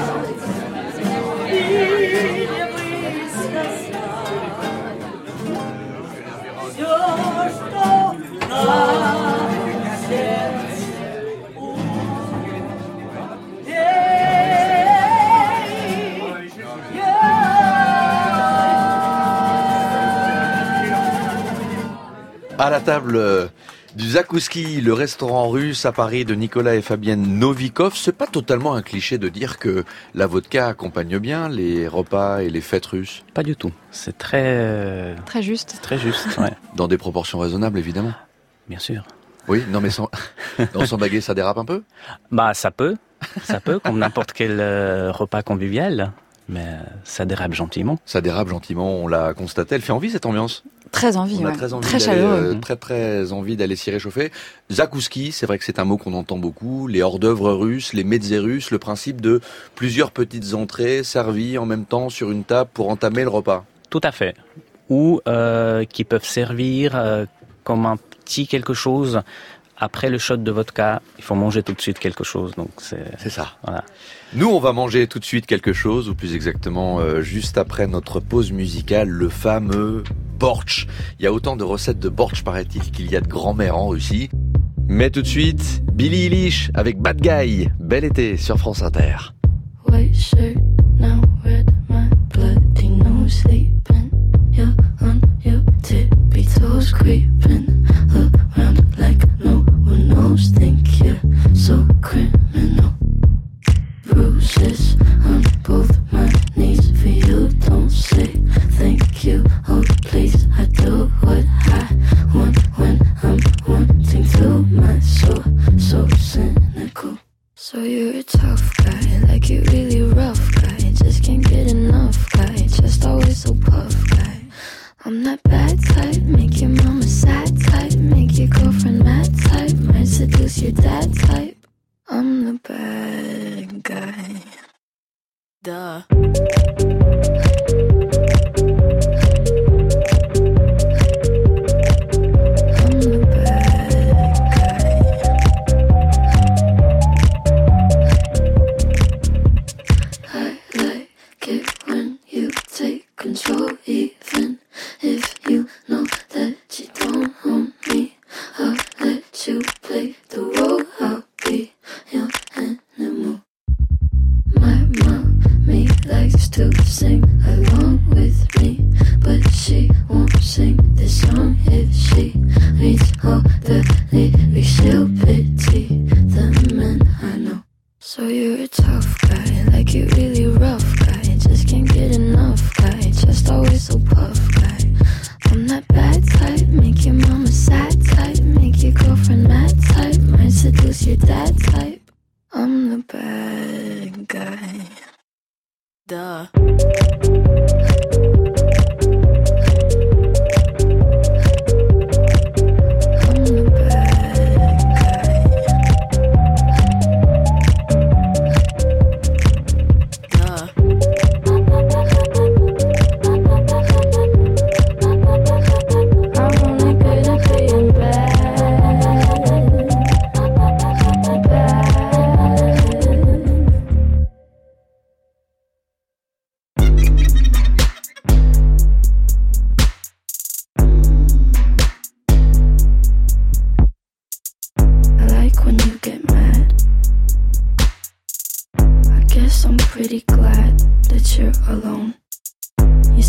À la table du Zakouski, le restaurant russe à Paris de Nicolas et Fabienne Novikov, c'est pas totalement un cliché de dire que la vodka accompagne bien les repas et les fêtes russes? Pas du tout. C'est très... Très juste. Très juste, ouais. Dans des proportions raisonnables, évidemment. Bien sûr. Oui, non mais sans, dans son baguette, ça dérape un peu? Bah, ça peut. Ça peut, comme n'importe quel euh, repas convivial. Mais ça dérape gentiment. Ça dérape gentiment, on l'a constaté. Elle fait envie, cette ambiance? Très envie, on a ouais. très, envie très chaleureux. Euh, très très envie d'aller s'y réchauffer. Zakouski, c'est vrai que c'est un mot qu'on entend beaucoup. Les hors-d'œuvre russes, les mezzés russes, le principe de plusieurs petites entrées servies en même temps sur une table pour entamer le repas. Tout à fait. Ou euh, qui peuvent servir euh, comme un petit quelque chose. Après le shot de vodka, il faut manger tout de suite quelque chose. Donc c'est, c'est ça. Voilà. Nous, on va manger tout de suite quelque chose, ou plus exactement, euh, juste après notre pause musicale, le fameux bortsch. Il y a autant de recettes de bortsch, paraît-il, qu'il y a de grand-mère en Russie. Mais tout de suite, Billie Eilish avec Bad Guy. Bel été sur France Inter. White shirt, now red, my bloody nose sleeping. You're on your tippy toes creeping around like no one knows. Think you're so criminal. Bruises on both my knees for you. Don't say thank you. Oh please, I do what I want when I'm wanting to. My soul so cynical. So you're a tough guy, like you really rough guy. Just can't get enough guy, just always so puff guy. I'm that bad type, make your mama sad type, make your girlfriend mad type, might seduce your dad type. I'm the bad guy. Duh. Control, even if you know that you don't own me. I'll let you play the role. I'll be your animal. My mommy likes to sing along with me, but she won't sing this song if she reads all the lyrics. She'll pity the men I know. So you're a tough guy, like you really rough guy. Just can't get enough guy, just always so puff guy. I'm that bad type,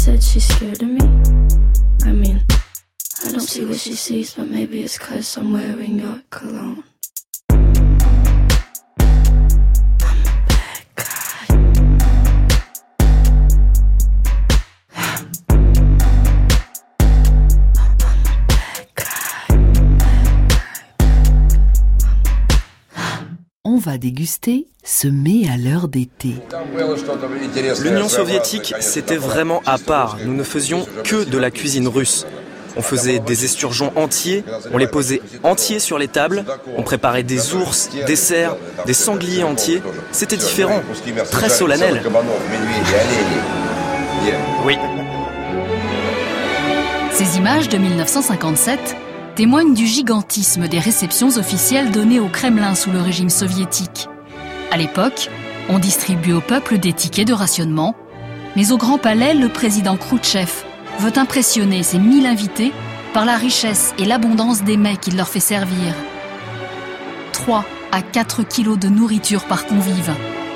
said she's scared of me. I mean, I don't see what she sees, but maybe it's 'cause I'm wearing your cologne. On va déguster semé à l'heure d'été. L'Union soviétique, c'était vraiment à part. Nous ne faisions que de la cuisine russe. On faisait des esturgeons entiers, on les posait entiers sur les tables, on préparait des ours, des cerfs, des sangliers entiers. C'était différent, très solennel. Oui. Ces images de mille neuf cent cinquante-sept témoignent du gigantisme des réceptions officielles données au Kremlin sous le régime soviétique. À l'époque, on distribuait au peuple des tickets de rationnement, mais au Grand Palais, le président Khrouchtchev veut impressionner ses mille invités par la richesse et l'abondance des mets qu'il leur fait servir. trois à quatre kilos de nourriture par convive.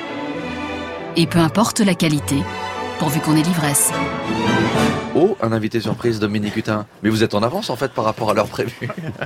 Et peu importe la qualité, pourvu qu'on ait l'ivresse. Oh, un invité surprise, Dominique Hutin. Mais vous êtes en avance en fait par rapport à l'heure prévue.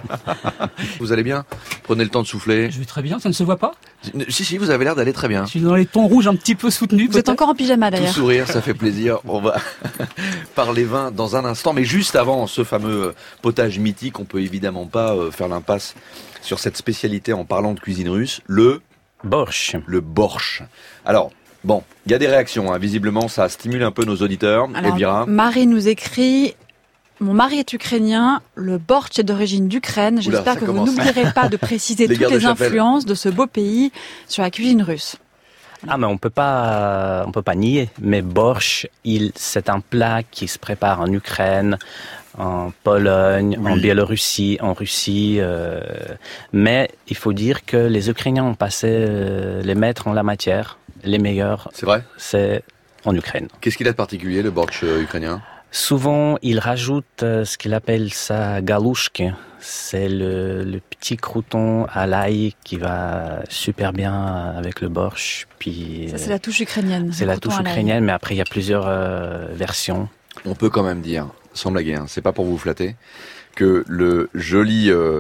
Vous allez bien? Prenez le temps de souffler. Je vais très bien, ça ne se voit pas? Si, si, vous avez l'air d'aller très bien. Je suis dans les tons rouges un petit peu soutenus. Vous êtes encore en pyjama d'ailleurs. Tout sourire, ça fait plaisir. On va parler vin dans un instant. Mais juste avant ce fameux potage mythique, on peut évidemment pas faire l'impasse sur cette spécialité en parlant de cuisine russe, le borsch. Le borsch. Alors, bon, il y a des réactions, hein. Visiblement ça stimule un peu nos auditeurs. Alors, Elvira. Marie nous écrit: mon mari est ukrainien, le borsch est d'origine d'Ukraine. J'espère Oula, que vous commence. n'oublierez pas de préciser Les toutes guerres de les chapelle. influences de ce beau pays sur la cuisine russe. Ah, mais on peut pas, on peut pas nier. Mais borsch, il, c'est un plat qui se prépare en Ukraine, en Pologne, Oui. en Biélorussie, en Russie. Euh, mais il faut dire que les Ukrainiens ont passé euh, les maîtres en la matière. Les meilleurs. C'est vrai? C'est en Ukraine. Qu'est-ce qu'il a de particulier, le borsch euh, ukrainien? Souvent, ils rajoutent euh, ce qu'il appelle ça galouchki. C'est le, le petit crouton à l'ail qui va super bien avec le borsch. Puis Ça, c'est la touche ukrainienne. c'est le la crouton touche à l'ail. ukrainienne, mais après il y a plusieurs euh, versions. On peut quand même dire, sans blaguer, hein, c'est pas pour vous flatter, que le joli... Euh,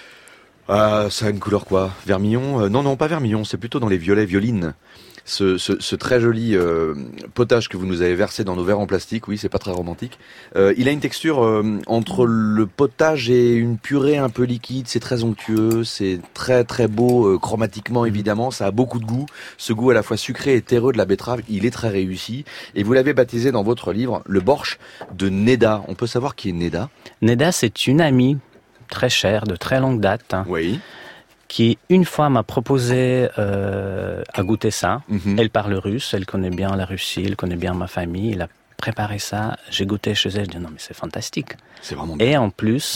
ah, ça a une couleur quoi? Vermillon? euh, Non, non, pas vermillon, c'est plutôt dans les violets violines. Ce, ce, ce très joli euh, potage que vous nous avez versé dans nos verres en plastique, oui, c'est pas très romantique. Euh, il a une texture euh, entre le potage et une purée un peu liquide, c'est très onctueux, c'est très très beau euh, chromatiquement évidemment, ça a beaucoup de goût. Ce goût à la fois sucré et terreux de la betterave, il est très réussi. Et vous l'avez baptisé dans votre livre, le borsch de Neda. On peut savoir qui est Neda? Neda, c'est une amie très chère, de très longue date, hein, Oui. qui une fois m'a proposé euh, à goûter ça. Mhm. Elle parle russe, elle connaît bien la Russie, elle connaît bien ma famille. Elle a préparé ça, j'ai goûté chez elle, je dis non mais c'est fantastique. C'est vraiment bien. Et en plus,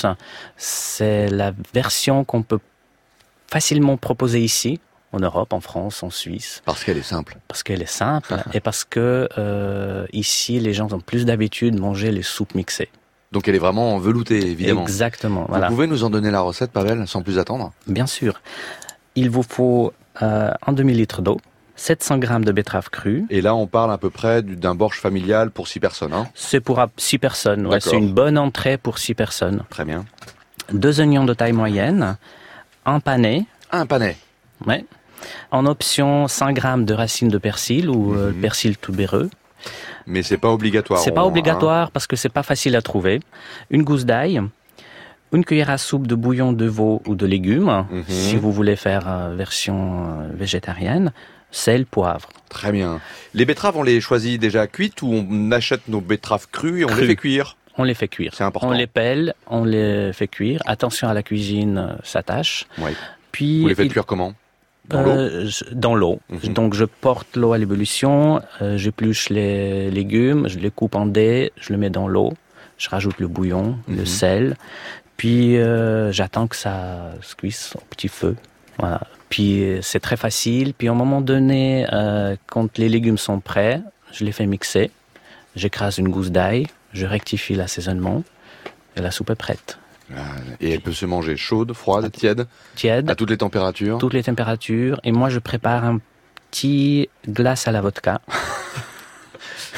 c'est la version qu'on peut facilement proposer ici, en Europe, en France, en Suisse. Parce qu'elle est simple. Parce qu'elle est simple et parce que euh, ici, les gens ont plus d'habitude de manger les soupes mixées. Donc elle est vraiment veloutée, évidemment. Exactement. Vous Voilà. pouvez nous en donner la recette, Pavel, sans plus attendre? Bien sûr. Il vous faut euh, un demi-litre d'eau, sept cents grammes de betterave crue. Et là, on parle à peu près du- d'un borsch familial pour six personnes. Hein. C'est pour à- six personnes. Ouais, D'accord. c'est une bonne entrée pour six personnes. Très bien. Deux oignons de taille moyenne, un panais. Un panais. Ouais. En option, cent grammes de racines de persil ou euh, persil tubéreux. Mais c'est pas obligatoire. C'est pas on- obligatoire parce que c'est pas facile à trouver. Une gousse d'ail, une cuillère à soupe de bouillon de veau ou de légumes, Mhm. si vous voulez faire euh, version euh, végétarienne, sel, poivre. Très bien. Les betteraves, on les choisit déjà cuites ou on achète nos betteraves crues et on Crues. les fait cuire? On les fait cuire. C'est important. On les pèle, on les fait cuire. Attention à la cuisine, euh, ça tâche. Oui. Puis Vous les faites il- cuire comment? Dans l'eau? Euh, je- Dans l'eau. Mhm. Donc je porte l'eau à l'ébullition, euh, j'épluche les légumes, je les coupe en dés, je le mets dans l'eau, je rajoute le bouillon, Mhm. le sel, puis euh, j'attends que ça se cuise au petit feu. Voilà. Puis euh, c'est très facile. Puis à un moment donné, euh, quand les légumes sont prêts, je les fais mixer, j'écrase une gousse d'ail, je rectifie l'assaisonnement et la soupe est prête. Et elle peut se manger chaude, froide, tiède? Tiède. À toutes les températures? Toutes les températures. Et moi, je prépare un petit glace à la vodka.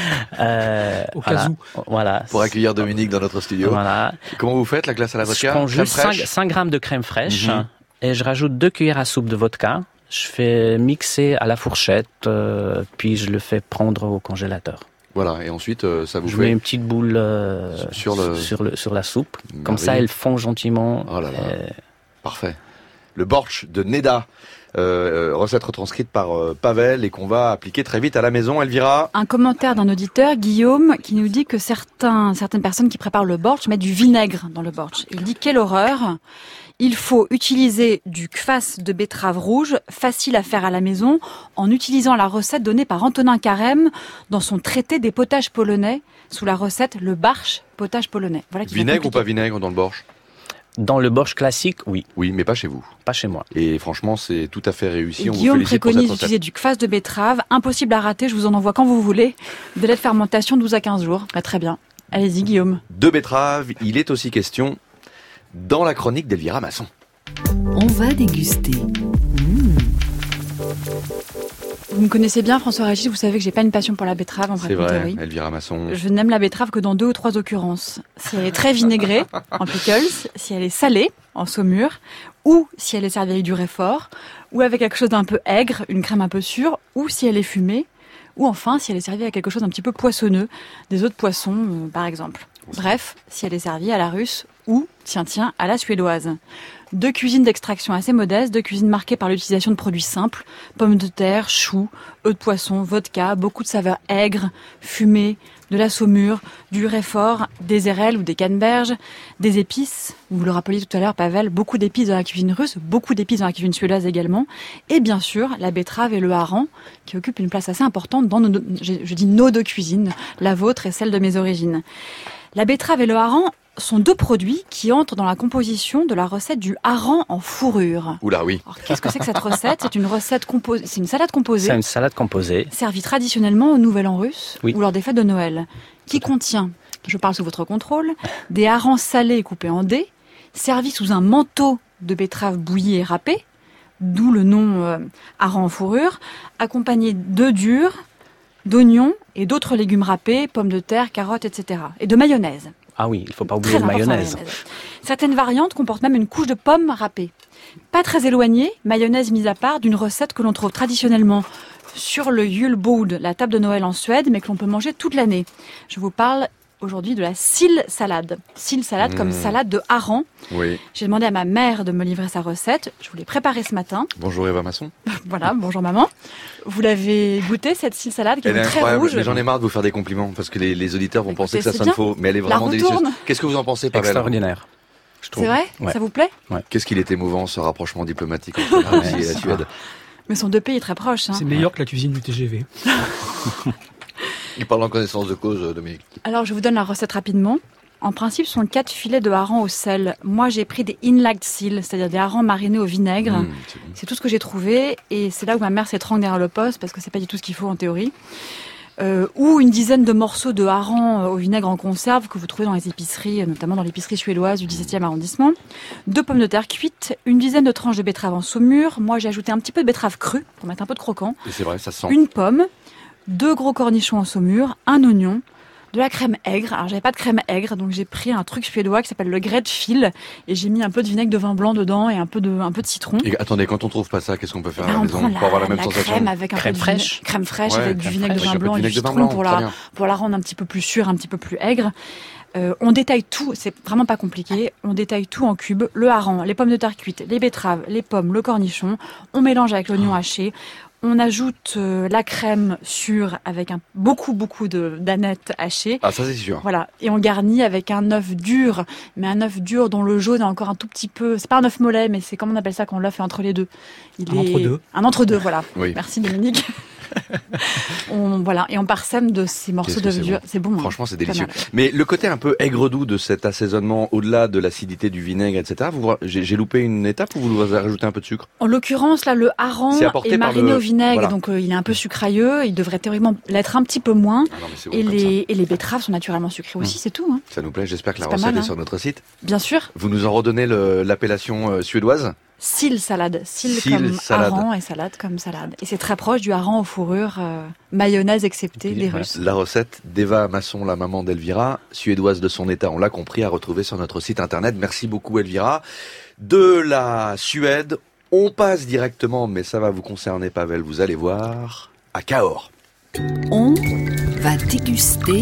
Euh, Au cas voilà, où. Voilà. Pour accueillir Dominique dans notre studio. Voilà. Comment vous faites la glace à la vodka? Je prends Crème juste cinq, fraîche cinq grammes de crème fraîche Mhm. et je rajoute deux cuillères à soupe de vodka. Je fais mixer à la fourchette, euh, puis je le fais prendre au congélateur. Voilà, et ensuite, euh, ça vous Je fait... mets une petite boule euh, Sur le- sur, le, sur la soupe. Merveilleux. Comme ça, elle fond gentiment. Oh là là. Euh, Parfait. Le borsch de Neda, euh, recette retranscrite par euh, Pavel et qu'on va appliquer très vite à la maison. Elvira? Un commentaire d'un auditeur, Guillaume, qui nous dit que certains, certaines personnes qui préparent le borsch mettent du vinaigre dans le borsch. Il dit quelle horreur. Il faut utiliser du kvass de betterave rouge, facile à faire à la maison, en utilisant la recette donnée par Antonin Carême dans son traité des potages polonais, sous la recette le barsch potage polonais. Voilà qui est Vinaigre ou compliqué. pas vinaigre dans le borsch? Dans le borsch classique, oui. Oui, mais pas chez vous. Pas chez moi. Et franchement, c'est tout à fait réussi. Et On vous Guillaume félicite pour cette préconise recette. d'utiliser du kvass de betterave, impossible à rater, je vous en envoie quand vous voulez. Délai de fermentation douze à quinze jours. Bah, très bien. Allez-y Guillaume. De betterave, il est aussi question dans la chronique d'Elvira Masson. On va déguster. Mmh. Vous me connaissez bien François Régis, vous savez que j'ai pas une passion pour la betterave en C'est vrai. vrai, Oui. Elvira Masson. Je n'aime la betterave que dans deux ou trois occurrences. Si elle est très vinaigrée, en pickles, si elle est salée, en saumure, ou si elle est servie avec du réfort, ou avec quelque chose d'un peu aigre, une crème un peu sûre, ou si elle est fumée, ou enfin si elle est servie avec quelque chose d'un petit peu poissonneux, des œufs de poisson euh, par exemple. Bref, si elle est servie à la russe ou, tiens tiens, à la suédoise. Deux cuisines d'extraction assez modestes, deux cuisines marquées par l'utilisation de produits simples, pommes de terre, choux, œufs de poisson, vodka, beaucoup de saveurs aigres, fumées, de la saumure, du réfort, des érelles ou des canneberges, des épices, vous le rappeliez tout à l'heure Pavel, beaucoup d'épices dans la cuisine russe, beaucoup d'épices dans la cuisine suédoise également, et bien sûr la betterave et le hareng qui occupent une place assez importante dans nos, je, je dis nos deux cuisines, la vôtre et celle de mes origines. La betterave et le hareng sont deux produits qui entrent dans la composition de la recette du hareng en fourrure. Oula, oui. Alors, qu'est-ce que c'est que cette recette? C'est une recette composée, c'est une salade composée. C'est une salade composée. Servie traditionnellement au Nouvel An russe Oui. ou lors des fêtes de Noël, qui contient, je parle sous votre contrôle, des harengs salés coupés en dés, servis sous un manteau de betterave bouillie et râpée, d'où le nom euh, hareng en fourrure, accompagné d'œufs durs, d'oignons et d'autres légumes râpés, pommes de terre, carottes, et cetera. Et de mayonnaise. Ah oui, il faut pas oublier Très la important, la mayonnaise. Certaines variantes comportent même une couche de pommes râpées. Pas très éloignée, mayonnaise mise à part, d'une recette que l'on trouve traditionnellement sur le julbord, la table de Noël en Suède, mais que l'on peut manger toute l'année. Je vous parle aujourd'hui de la sill-salade. Sill-salade Mmh. comme salade de hareng. Oui. J'ai demandé à ma mère de me livrer sa recette. Je vous l'ai préparée ce matin. Bonjour Eva Masson. Voilà, bonjour maman. Vous l'avez goûtée, cette sill-salade qui Elle est est très incroyable, rouge. mais j'en ai marre de vous faire des compliments parce que les, les auditeurs vont penser que ça c'est sonne bien. faux, mais elle est La vraiment retourne. délicieuse. Qu'est-ce que vous en pensez, Pavel? Extraordinaire. Je trouve. C'est vrai Ouais. Ça vous plaît Ouais. Qu'est-ce qu'il est émouvant ce rapprochement diplomatique entre la Russie et la Suède. Mais sont deux pays très proches. Hein. C'est meilleur que la cuisine du T G V. Il parle en connaissance de cause, Dominique. Alors, je vous donne la recette rapidement. En principe, ce sont quatre filets de hareng au sel. Moi, j'ai pris des inlagd sill, c'est-à-dire des harengs marinés au vinaigre. Mmh, c'est bon. C'est tout ce que j'ai trouvé. Et c'est là où ma mère s'étrangle derrière le poste, parce que c'est pas du tout ce qu'il faut en théorie. Euh, ou une dizaine de morceaux de hareng au vinaigre en conserve que vous trouvez dans les épiceries, notamment dans l'épicerie suédoise du dix-septième arrondissement. Deux pommes de terre cuites, une dizaine de tranches de betterave en saumure. Moi, j'ai ajouté un petit peu de betterave crue pour mettre un peu de croquant. Et c'est vrai, ça sent. Une pomme, deux gros cornichons en saumure, un oignon, de la crème aigre. Alors, j'avais pas de crème aigre, donc j'ai pris un truc suédois qui s'appelle le gräddfil et j'ai mis un peu de vinaigre de vin blanc dedans et un peu de, un peu de citron. Et attendez, quand on trouve pas ça, qu'est-ce qu'on peut faire Ben, à la on maison prend pour avoir la même la sensation? crème avec un Crème peu de fraîche. vinaigre- crème fraîche Ouais, avec du crème vinaigre de fraîche. vin Avec un peu blanc de et du vinaigre de vin citron blanc, pour très la, bien. pour la rendre un petit peu plus sûre, un petit peu plus aigre. Euh, on détaille tout, c'est vraiment pas compliqué. On détaille tout en cubes, le hareng, les pommes de terre cuites, les betteraves, les pommes, le cornichon. On mélange avec l'oignon haché. On ajoute euh, la crème sûre avec un, beaucoup, beaucoup de d'anettes hachées. Ah, ça c'est sûr. Voilà. Et on garnit avec un œuf dur, mais un œuf dur dont le jaune est encore un tout petit peu. C'est pas un œuf mollet, mais c'est comment on appelle ça quand l'œuf est entre les deux. Il Un est entre-deux. Un entre-deux, voilà. Oui. Merci Dominique. on, voilà. Et on parsème de ces morceaux Qu'est-ce que d'œuf c'est dur. bon. C'est bon. hein. Franchement, c'est Pas délicieux. mal. Mais le côté un peu aigre-doux de cet assaisonnement, au-delà de l'acidité du vinaigre, et cetera, vous, j'ai, j'ai loupé une étape ou vous avez rajouté un peu de sucre? En l'occurrence, là, le hareng C'est apporté est par mariné le- au vinaigre, voilà. donc euh, il est un peu sucrayeux. Il devrait théoriquement l'être un petit peu moins. Ah non, mais c'est bon Et comme les, et les betteraves sont naturellement sucrées aussi, Mm. c'est tout. Hein. ça. Ça nous plaît, j'espère que la C'est pas recette mal, est hein. sur notre site. Bien sûr. Vous nous en redonnez le- l'appellation euh, suédoise? Cils salade. Cils Cils comme salade. hareng et salade comme salade. Et c'est très proche du hareng aux fourrures, euh, mayonnaise exceptée des Russes. La recette d'Eva Masson, la maman d'Elvira, suédoise de son état, on l'a compris, à retrouver sur notre site internet. Merci beaucoup Elvira. De la Suède, on passe directement, mais ça va vous concerner Pavel, vous allez voir, à Cahors. On va déguster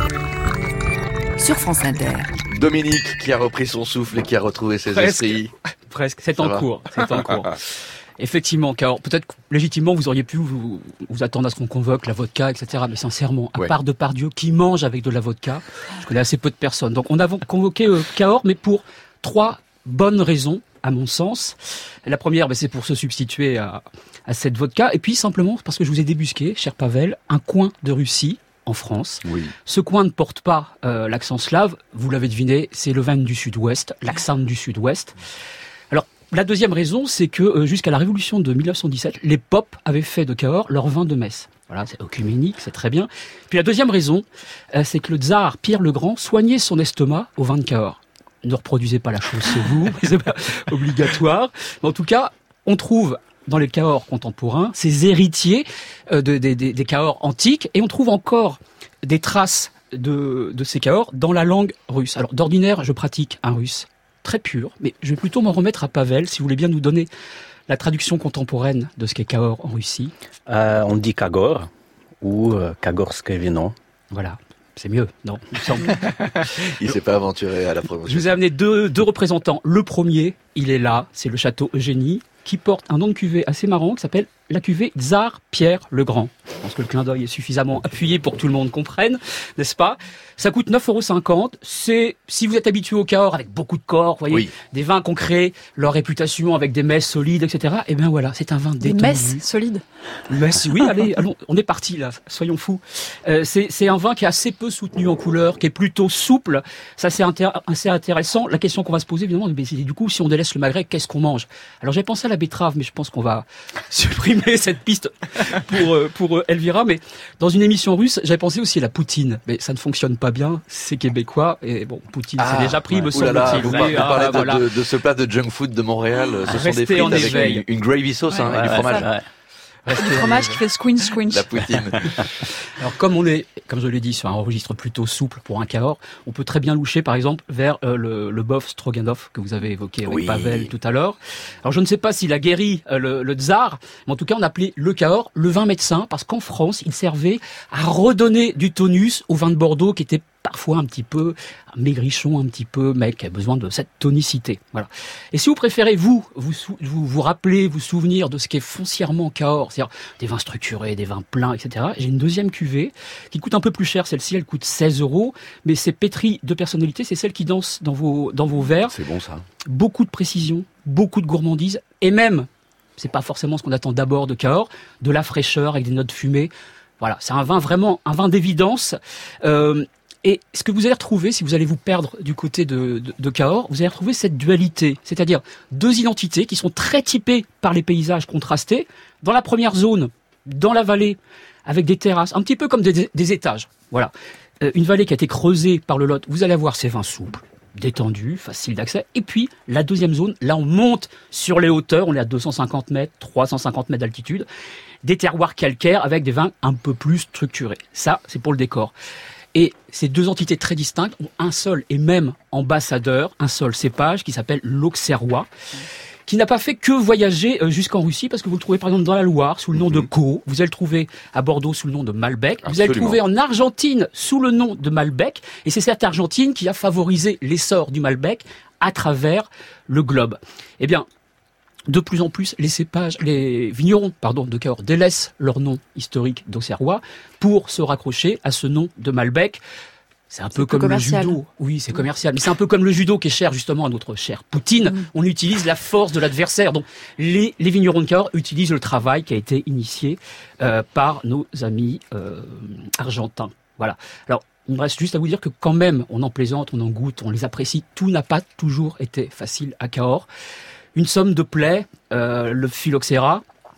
sur France Inter. Dominique qui a repris son souffle et qui a retrouvé ses Presque. esprits. Presque, c'est Ça en va cours, c'est en cours. Effectivement, car peut-être que, légitimement vous auriez pu vous, vous attendre à ce qu'on convoque la vodka, et cetera. Mais sincèrement, à Ouais. part Depardieu qui mange avec de la vodka, je connais assez peu de personnes. Donc on a convoqué euh, Cahors, mais pour trois bonnes raisons, à mon sens. La première, ben, c'est pour se substituer à, à cette vodka, et puis simplement parce que je vous ai débusqué, cher Pavel, un coin de Russie en France. Oui. Ce coin ne porte pas euh, l'accent slave, vous l'avez deviné, c'est le vin du Sud-Ouest, l'accent du Sud-Ouest. Alors, la deuxième raison, c'est que euh, jusqu'à la Révolution de mille neuf cent dix-sept, les popes avaient fait de Cahors leur vin de messe. Voilà, c'est œcuménique, c'est très bien. Puis la deuxième raison, euh, c'est que le tsar Pierre le Grand soignait son estomac au vin de Cahors. Ne reproduisez pas la chose chez vous, c'est pas obligatoire. Mais en tout cas, on trouve dans les Cahors contemporains ces héritiers euh, de, de, de, des Cahors antiques, et on trouve encore des traces de, de ces Cahors dans la langue russe. Alors d'ordinaire, je pratique un russe très pur, mais je vais plutôt m'en remettre à Pavel, si vous voulez bien nous donner la traduction contemporaine de ce qu'est Cahors en Russie. Euh, on dit Kagor ou euh, Kagorske vino. Voilà. C'est mieux, non? Il me semble. Il s'est pas aventuré à la Je prononciation. vous ai amené deux, deux représentants. Le premier, il est là, c'est le château Eugénie, qui porte un nom de cuvée assez marrant, qui s'appelle la cuvée Tsar Pierre le Grand. Je pense que le clin d'œil est suffisamment appuyé pour que tout le monde comprenne, n'est-ce pas? Ça coûte neuf euros cinquante. C'est, si vous êtes habitué au Cahors avec beaucoup de corps, vous voyez, Oui. des vins qui ont créé leur réputation avec des messes solides, et cetera. Et bien voilà, c'est un vin Des détendu. messes solides. Messes, oui, allez, allons, on est parti là, soyons fous. Euh, c'est, c'est un vin qui est assez peu soutenu en couleur, qui est plutôt souple. Ça, c'est intér- assez intéressant. La question qu'on va se poser, évidemment, c'est du coup, si on délaisse le magret, qu'est-ce qu'on mange? Alors, j'ai pensé à la betterave, mais je pense qu'on va supprimer cette piste pour, euh, pour euh, Elvira. Mais dans une émission russe, j'avais pensé aussi à la poutine. Mais ça ne fonctionne pas bien. C'est québécois. Et bon, poutine, Ah, c'est déjà pris, ouais. me Ouh là là, semble-t-il. vous, par- vous Ah, parlez de, voilà. de, de ce plat de junk food de Montréal. Ce sont Restez des en frites avec éveil. une, une gravy sauce hein, Ouais, et du ouais, fromage. ouais, ouais. Du fromage qui fait squinch squinch. La poutine. Alors comme on est, comme je l'ai dit, sur un registre plutôt souple pour un Cahors, on peut très bien loucher par exemple vers euh, le, le bœuf stroganoff que vous avez évoqué avec Oui. Pavel tout à l'heure. Alors je ne sais pas s'il a guéri euh, le, le tsar, mais en tout cas on appelait le Cahors le vin médecin parce qu'en France il servait à redonner du tonus au vin de Bordeaux qui était parfois un petit peu maigrichon, un petit peu, mais qui a besoin de cette tonicité. Voilà. Et si vous préférez, vous, vous sou- vous, vous rappeler, vous souvenir de ce qui est foncièrement Cahors, c'est-à-dire des vins structurés, des vins pleins, et cetera, j'ai une deuxième cuvée qui coûte un peu plus cher. Celle-ci, elle coûte seize euros, mais c'est pétri de personnalité, c'est celle qui danse dans vos, dans vos verres. C'est bon ça. Beaucoup de précision, beaucoup de gourmandise, et même, c'est pas forcément ce qu'on attend d'abord de Cahors, de la fraîcheur avec des notes fumées. Voilà, c'est un vin vraiment, un vin d'évidence. Euh, Et ce que vous allez retrouver, si vous allez vous perdre du côté de, de, de Cahors, vous allez retrouver cette dualité, c'est-à-dire deux identités qui sont très typées par les paysages contrastés. Dans la première zone, dans la vallée, avec des terrasses, un petit peu comme des, des étages. Voilà, euh, une vallée qui a été creusée par le Lot. Vous allez avoir ces vins souples, détendus, faciles d'accès. Et puis la deuxième zone, là on monte sur les hauteurs, on est à deux cent cinquante mètres, trois cent cinquante mètres d'altitude, des terroirs calcaires avec des vins un peu plus structurés. Ça, c'est pour le décor. Et ces deux entités très distinctes ont un seul et même ambassadeur, un seul cépage qui s'appelle l'Auxerrois, qui n'a pas fait que voyager jusqu'en Russie, parce que vous le trouvez par exemple dans la Loire sous le nom de Caux, vous allez le trouver à Bordeaux sous le nom de Malbec, vous allez le trouver en Argentine sous le nom de Malbec, et c'est cette Argentine qui a favorisé l'essor du Malbec à travers le globe. Eh bien, de plus en plus, les cépages, les vignerons, pardon, de Cahors délaissent leur nom historique d'Auxerrois pour se raccrocher à ce nom de Malbec. C'est un peu comme le judo. Oui, c'est commercial. Mais c'est un peu comme le judo qui est cher justement à notre chère Poutine. Mmh. On utilise la force de l'adversaire. Donc, les, les vignerons de Cahors utilisent le travail qui a été initié euh, par nos amis euh, argentins. Voilà. Alors, il me reste juste à vous dire que quand même, on en plaisante, on en goûte, on les apprécie. Tout n'a pas toujours été facile à Cahors. Une somme de plaies, euh, le phylloxéra,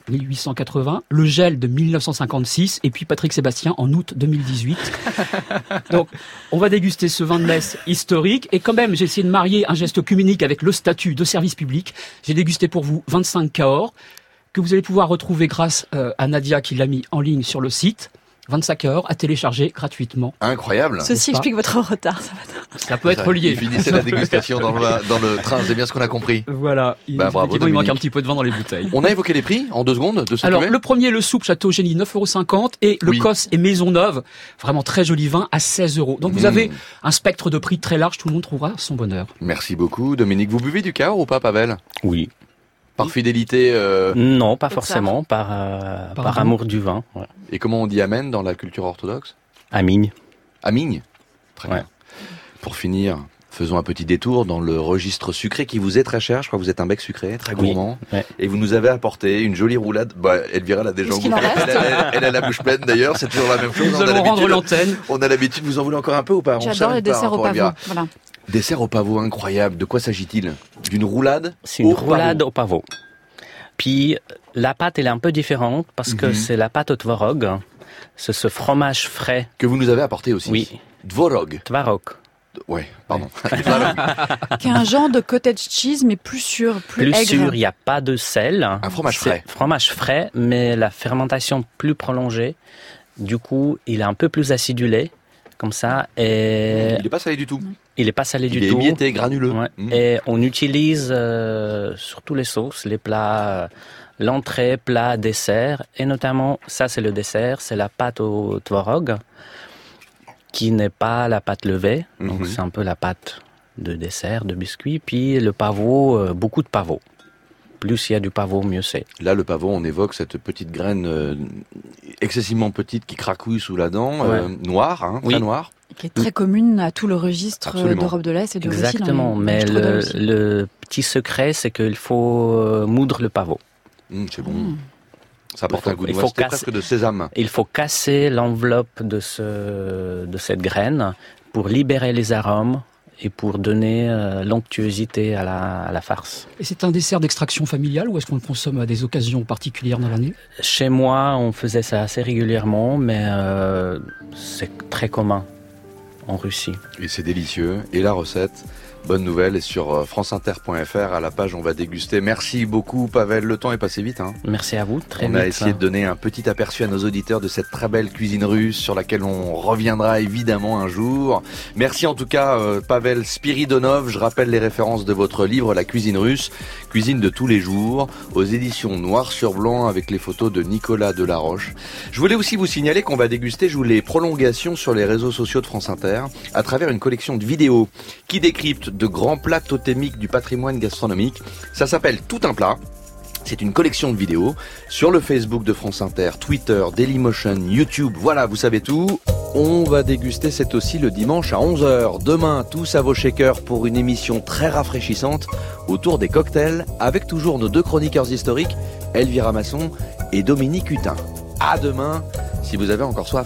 mille huit cent quatre-vingts, le gel de mille neuf cent cinquante-six, et puis Patrick Sébastien en août deux mille dix-huit. Donc, on va déguster ce vin de messe historique, et quand même, j'ai essayé de marier un geste œcuménique avec le statut de service public. J'ai dégusté pour vous vingt-cinq Cahors, que vous allez pouvoir retrouver grâce euh, à Nadia qui l'a mis en ligne sur le site. vingt-cinq heures à télécharger gratuitement. Incroyable. Ceci explique votre retard. Ça, ça peut être lié. Il finissait la dégustation dans le, dans le train, c'est bien ce qu'on a compris. Voilà. Il, bah, bravo, il manque un petit peu de vin dans les bouteilles. On a évoqué les prix en deux secondes de ce Alors, cuvée. le premier, le Soupe Château Génie, neuf euros cinquante, et le oui. Cos et Maisonneuve, vraiment très joli vin, à seize euros. Donc, vous mmh. avez un spectre de prix très large, tout le monde trouvera son bonheur. Merci beaucoup. Dominique, vous buvez du Cahors ou pas, Pavel? Oui. Par fidélité euh... Non, pas forcément, par, euh, par, par amour du vin. Ouais. Et comment on dit amen dans la culture orthodoxe? Amigne. Amigne. Très ouais. bien. Pour finir, faisons un petit détour dans le registre sucré qui vous est très cher. Je crois que vous êtes un bec sucré, très gourmand. Oui, ouais. Et vous nous avez apporté une jolie roulade. Bah, Elvira l'a déjà goûté. Elle, elle, elle a la bouche pleine d'ailleurs, c'est toujours la même chose. Nous allons rendre l'antenne. On a l'habitude, vous en voulez encore un peu ou pas? J'adore les desserts au pavot. Voilà. Dessert au pavot, incroyable. De quoi s'agit-il? D'une roulade? C'est une roulade au pavot. Puis la pâte elle est un peu différente parce que mm-hmm. c'est la pâte au tvorog, c'est ce fromage frais que vous nous avez apporté aussi. Oui. Tvorog. Tvorog. Ouais, pardon. Qui est un genre de cottage cheese mais plus sûr, plus, plus aigre. sûr. Il n'y a pas de sel. Un fromage frais. Fromage frais, mais la fermentation plus prolongée. Du coup, il est un peu plus acidulé. Comme ça, et... Il n'est pas salé du tout. Il n'est pas salé il du est tout. Il est émietté, granuleux. Ouais. Mmh. Et on utilise euh, surtout les sauces, les plats, euh, l'entrée, plat, dessert. Et notamment, ça c'est le dessert, c'est la pâte au tvorog, qui n'est pas la pâte levée. Mmh. Donc c'est un peu la pâte de dessert, de biscuit. Puis le pavot, euh, beaucoup de pavot. Plus il y a du pavot, mieux c'est. Là, le pavot, on évoque cette petite graine euh, excessivement petite qui cracouille sous la dent, ouais. euh, noire, hein, oui. très noire. Qui est très commune à tout le registre Absolument. d'Europe de l'Est et de Russie. Exactement, mais le, le petit secret, c'est qu'il faut moudre le pavot. Mmh, c'est bon. Mmh. Ça apporte faut, un goût de il faut casser, presque de sésame. Il faut casser l'enveloppe de, ce, de cette graine pour libérer les arômes et pour donner euh, l'onctuosité à la, à la farce. Et c'est un dessert d'extraction familiale ou est-ce qu'on le consomme à des occasions particulières dans l'année? Chez moi, on faisait ça assez régulièrement, mais euh, c'est très commun en Russie. Et c'est délicieux. Et la recette, bonne nouvelle, est sur franceinter point f r à la page On va déguster. Merci beaucoup Pavel, le temps est passé vite. Hein. Merci à vous, très on vite. On a essayé de donner un petit aperçu à nos auditeurs de cette très belle cuisine russe sur laquelle on reviendra évidemment un jour. Merci en tout cas euh, Pavel Spiridonov. Je rappelle les références de votre livre La cuisine russe, cuisine de tous les jours, aux éditions Noir sur Blanc avec les photos de Nicolas Delaroche. Je voulais aussi vous signaler qu'on va déguster, je vous les prolongations sur les réseaux sociaux de France Inter à travers une collection de vidéos qui décryptent de grands plats totémiques du patrimoine gastronomique. Ça s'appelle Tout un plat. C'est une collection de vidéos sur le Facebook de France Inter, Twitter, Dailymotion, YouTube. Voilà, vous savez tout. On va déguster, c'est aussi le dimanche à onze heures. Demain, tous à vos shakers pour une émission très rafraîchissante autour des cocktails avec toujours nos deux chroniqueurs historiques, Elvira Masson et Dominique Hutin. À demain, si vous avez encore soif.